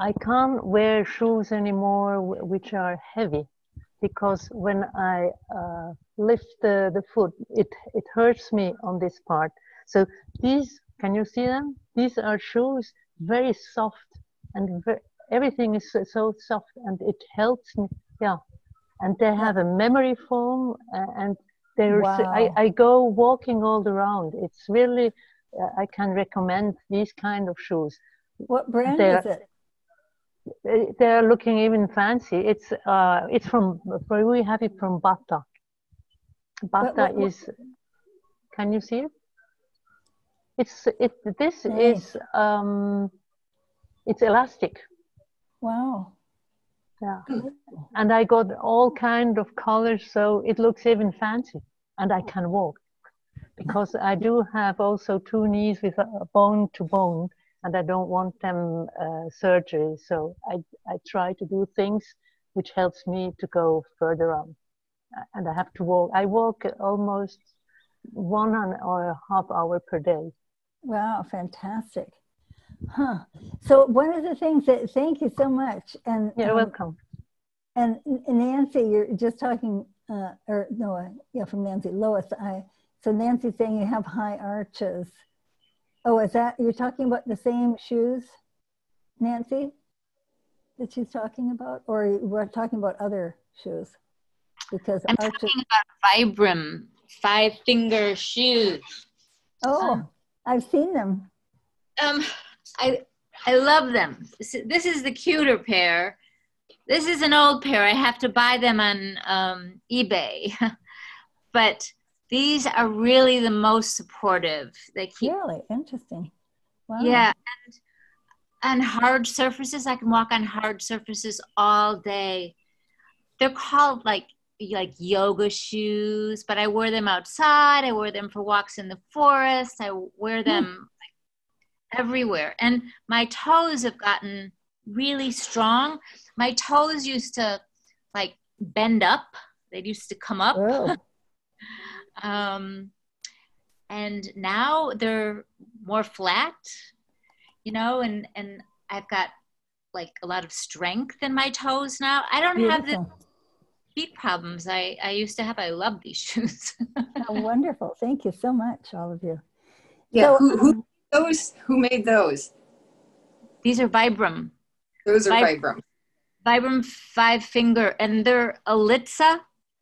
I can't wear shoes anymore wh- which are heavy, because when I uh, lift the, the foot, it, it hurts me on this part. So these, can you see them? These are shoes, very soft, and ve- everything is so, so soft, and it helps me. Yeah, and they have a memory foam, uh, and there's I, Wow. I go walking all around. It's really, uh, I can recommend these kind of shoes. What brand They're, is it? they- they're looking even fancy. It's uh, it's from, we have it from Bata. What, Bata what, what? is, can you see it? It's it. This Nice. is um, it's elastic. Wow. Yeah, and I got all kind of colors, so it looks even fancy, and I can walk, because I do have also two knees with a bone to bone, and I don't want them uh, surgery. So I I try to do things which helps me to go further on, and I have to walk. I walk almost one and or a half hour per day. Wow, fantastic. Huh. So one of the things that, thank you so much. And You're um, welcome. And Nancy, you're just talking, uh, or no, uh, yeah, from Nancy, Lois. I, so Nancy's saying you have high arches. Oh, is that, you're talking about the same shoes, Nancy, that she's talking about? Or we're talking about other shoes? Because I'm arches. talking about Vibram five finger shoes. Oh, Um, I've seen them. Um, I I love them. This, this is the cuter pair. This is an old pair. I have to buy them on um, eBay. But these are really the most supportive. They keep Really interesting. Wow. Yeah, and on hard surfaces, I can walk on hard surfaces all day. They're called like like yoga shoes, but I wear them outside. I wear them for walks in the forest. I wear them Hmm. like, everywhere. And my toes have gotten really strong. My toes used to like bend up. They used to come up. Whoa. um, and now they're more flat, you know, and, and I've got like a lot of strength in my toes now. I don't have the Beautiful. feet problems I, I used to have. I love these shoes. Oh, wonderful. Thank you so much, all of you. Yeah, So, who, who um, those? Who made those? These are Vibram. Those are Vib- Vibram. Vibram five finger, and they're Alitza,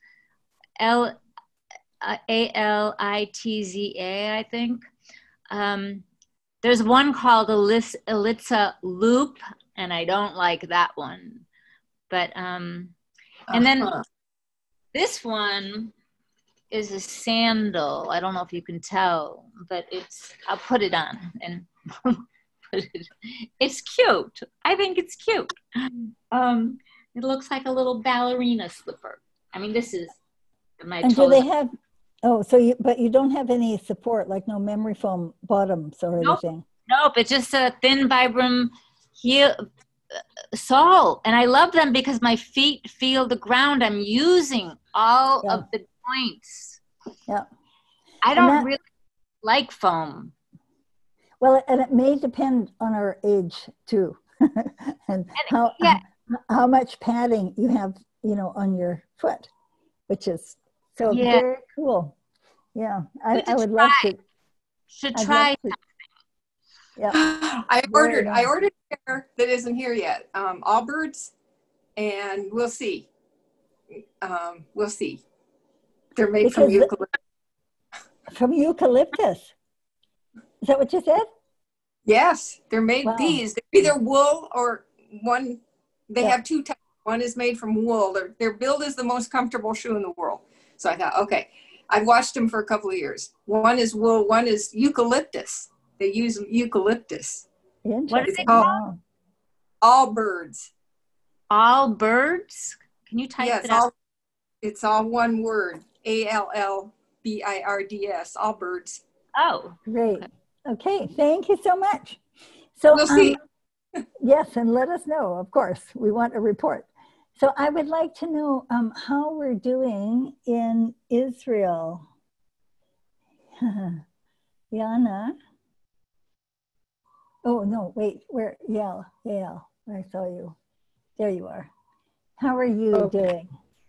L uh, A L I T Z A, I think. Um, there's one called Alis- Alitza Loop, and I don't like that one. But um, and then Uh-huh. this one is a sandal. I don't know if you can tell, but it's. I'll put it on and. Put it, it's cute. I think it's cute. Um, it looks like a little ballerina slipper. I mean, this is my and toes. do they have, oh, so you, but you don't have any support, like no memory foam bottoms or Nope. anything? Nope, it's just a thin Vibram heel sole. And I love them because my feet feel the ground. I'm using all Yeah. of the joints. Yeah. I And don't that- really like foam. Well, and it may depend on our age too, and how yeah. how much padding you have, you know, on your foot, which is so Yeah. very cool. Yeah, I, Good to I would love to. Should I'd try love to. Yeah, I Very ordered. I nice. ordered a pair that isn't here yet. Um, Allbirds, and we'll see. Um, we'll see. They're made from Because the- eucalyptus. from eucalyptus. Is that what you said? Yes, they're made. Wow. These they're either wool or one. They Yeah. have two types. One is made from wool. Their their build is the most comfortable shoe in the world. So I thought, okay, I've watched them for a couple of years. One is wool. One is eucalyptus. They use eucalyptus. Interesting. called- Wow. Allbirds. All birds? Can you type Yes, it out? all, it's all one word. A L L B I R D S. Allbirds. Oh, Great. Okay, thank you so much. So, We'll see. um, yes, and let us know, of course. We want a report. So I would like to know um, how we're doing in Israel. Yana. Oh, no, wait, where? Yael, Yael. I saw you. There you are. How are you Okay. doing?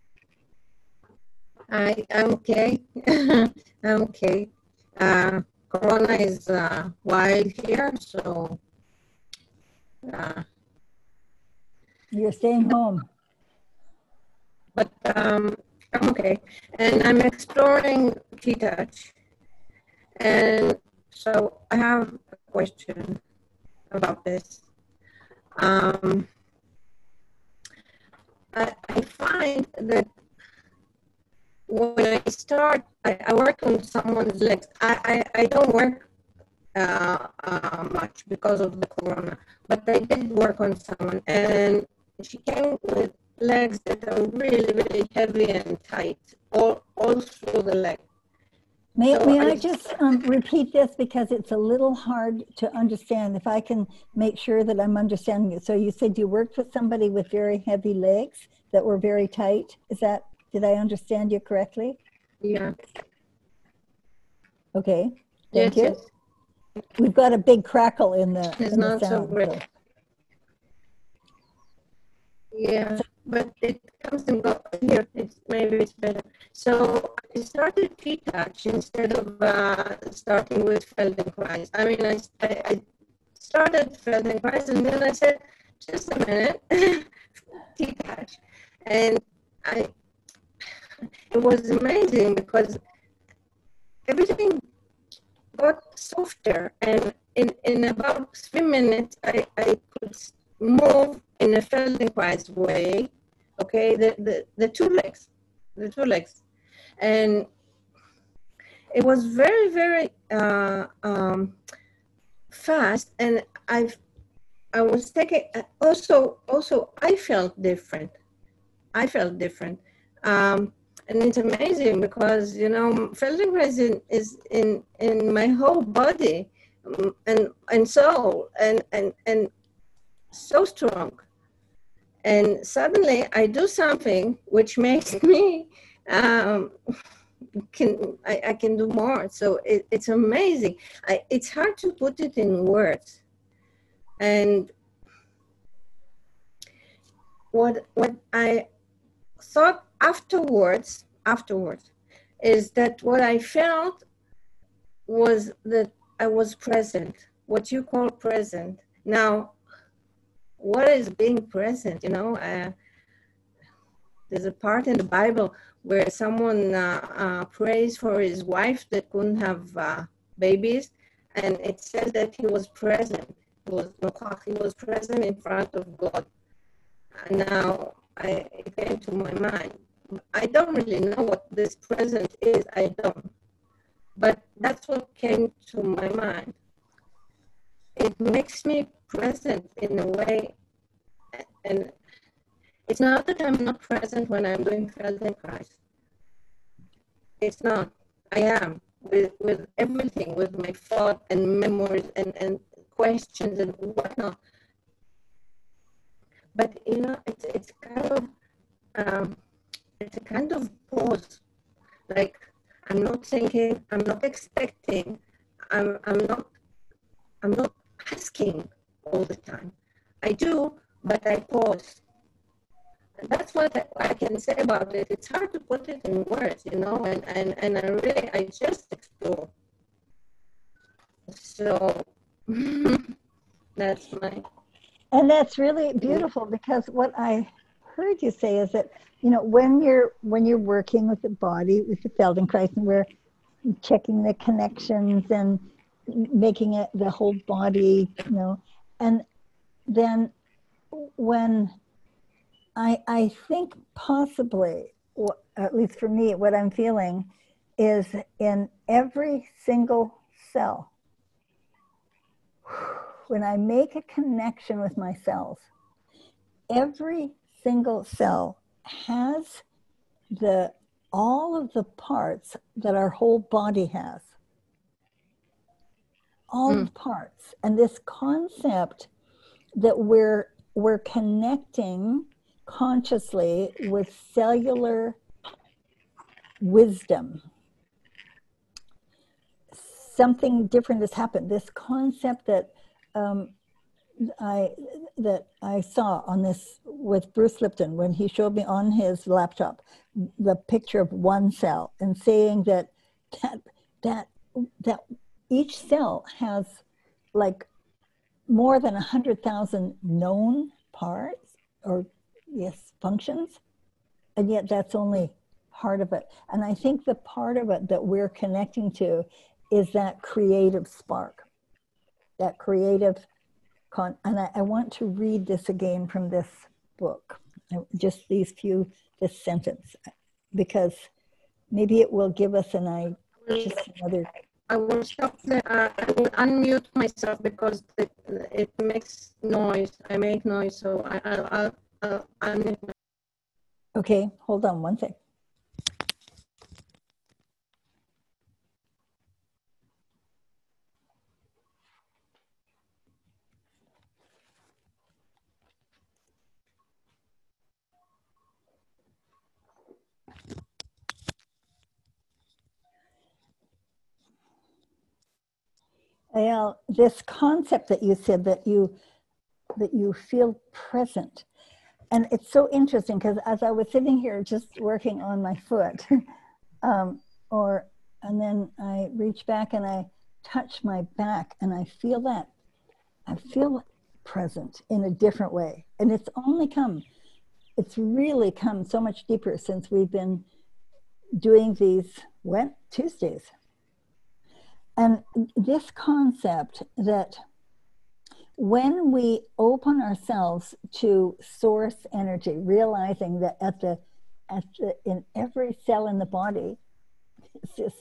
I, I'm okay. I'm okay. Uh, Corona is uh, wild here, so uh, You're staying home. but um, I'm okay. And I'm exploring T-Touch. And so I have a question about this. Um, I, I find that when I start, I, I work on someone's legs. I, I, I don't work uh, uh, much because of the corona, but I did work on someone, and she came with legs that are really, really heavy and tight, all, all through the leg. May, So may I I just um, repeat this because it's a little hard to understand. If I can make sure that I'm understanding it. So you said you worked with somebody with very heavy legs that were very tight. Is that, did I understand you correctly? Yeah. Okay, thank Yes, you. yes. We've got a big crackle in the, It's in the not so sound. great. So. Yeah, but it comes and goes. Here, it's, maybe it's better. So I started T-Touch instead of uh, starting with Feldenkrais. I mean, I, I, I started Feldenkrais, and then I said, just a minute, T-Touch. And I, it was amazing because everything got softer, and in, in about three minutes, I, I could move in a Feldenkrais way, okay, the, the, the two legs, the two legs. And it was very, very uh, um, fast, and I I was taking, also, also I felt different. I felt different. Um, and it's amazing because, you know, Feldenkrais is, is in, in my whole body um, and, and soul, and, and, and so strong. And suddenly I do something which makes me, um, can I, I can do more. So it, it's amazing. I, it's hard to put it in words. And what what I thought afterwards, afterwards, is that what I felt was that I was present, what you call present. Now, what is being present? You know, uh, there's a part in the Bible where someone uh, uh, prays for his wife that couldn't have uh, babies, and it says that he was present. He was he was present in front of God. And now I, it came to my mind. I don't really know what this present is. I don't. But that's what came to my mind. It makes me present in a way, and it's not that I'm not present when I'm doing Feldenkrais. It's not. I am with, with everything, with my thought and memories and, and questions and whatnot. But you know, it's it's kind of um, it's a kind of pause. Like I'm not thinking, I'm not expecting, I'm I'm not I'm not asking all the time. I do, but I pause. And that's what I, I can say about it. It's hard to put it in words, you know, and, and, and I really, I just explore. So that's my... And that's really beautiful, because what I heard you say is that, you know, when you're when you're working with the body, with the Feldenkrais, and we're checking the connections and making it the whole body, you know, and then when I I think possibly, or at least for me, what I'm feeling is in every single cell, when I make a connection with my cells, every single cell has the all of the parts that our whole body has. All Mm. the parts. And this concept that we're we're connecting consciously with cellular wisdom. Something different has happened. This concept that um, I that I saw on this with Bruce Lipton when he showed me on his laptop the picture of one cell and saying that that that that each cell has like more than a hundred thousand known parts or yes functions, and yet that's only part of it. And I think the part of it that we're connecting to is that creative spark, that creative con. And I, I want to read this again from this book, just these few, this sentence, because maybe it will give us an idea. Just another. I will stop the, uh, I will unmute myself because it, it makes noise. I make noise, so I, I, I'll, I'll unmute myself. Okay, hold on one thing. Well, this concept that you said that you that you feel present, and it's so interesting because as I was sitting here just working on my foot, um, or and then I reach back and I touch my back and I feel that I feel present in a different way, and it's only come, it's really come so much deeper since we've been doing these Wet Tuesdays. And this concept that when we open ourselves to source energy, realizing that at the, at the, in every cell in the body, it's this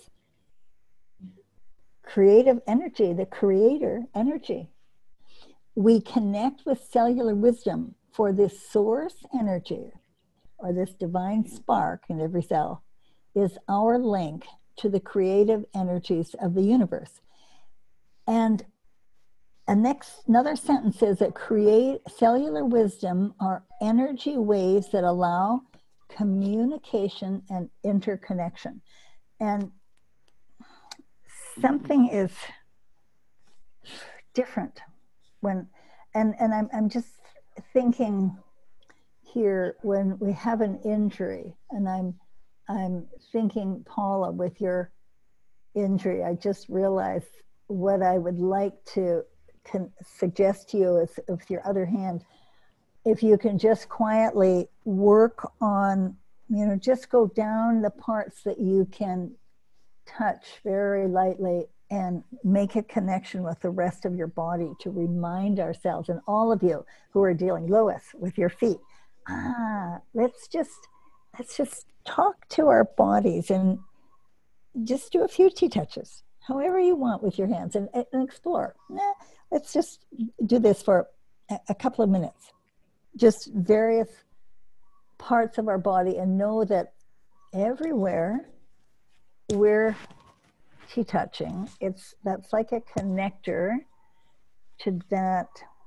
creative energy, the creator energy. We connect with cellular wisdom for this source energy, or this divine spark in every cell, is our link to the creative energies of the universe. And a next, another sentence is that create cellular wisdom are energy waves that allow communication and interconnection. And something is different when, and, and I'm, I'm just thinking here when we have an injury, and I'm I'm thinking, Paula, with your injury, I just realized what I would like to can suggest to you is, with your other hand, if you can just quietly work on, you know, just go down the parts that you can touch very lightly and make a connection with the rest of your body to remind ourselves, and all of you who are dealing, Lois, with your feet, ah, let's just, let's just talk to our bodies and just do a few T-touches, however you want with your hands, and, and explore. Nah, let's just do this for a, a couple of minutes. Just various parts of our body, and know that everywhere we're T-touching, it's, that's like a connector to that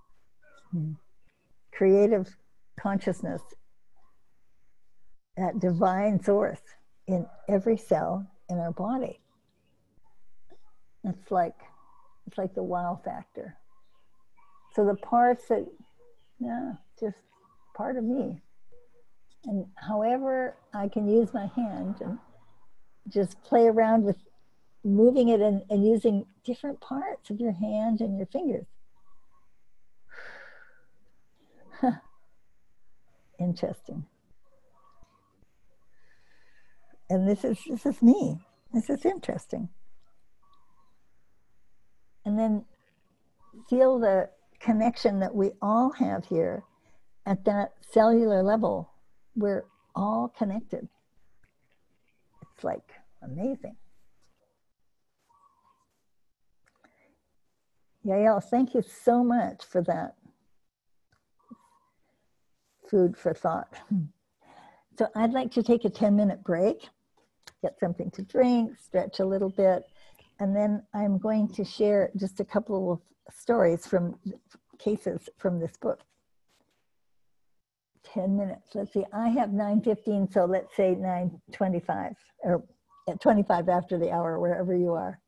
creative consciousness, that divine source in every cell in our body. It's like, it's like the wow factor. So the parts that, yeah, just part of me. And however I can use my hand and just play around with moving it and, and using different parts of your hand and your fingers. Interesting. And this is, this is me. This is interesting. And then feel the connection that we all have here at that cellular level. We're all connected. It's like amazing. Yael, thank you so much for that food for thought. So I'd like to take a ten minute break, get something to drink, stretch a little bit, and then I'm going to share just a couple of stories from cases from this book. ten minutes, let's see, I have nine fifteen, so let's say nine twenty-five, or at twenty-five after the hour, wherever you are.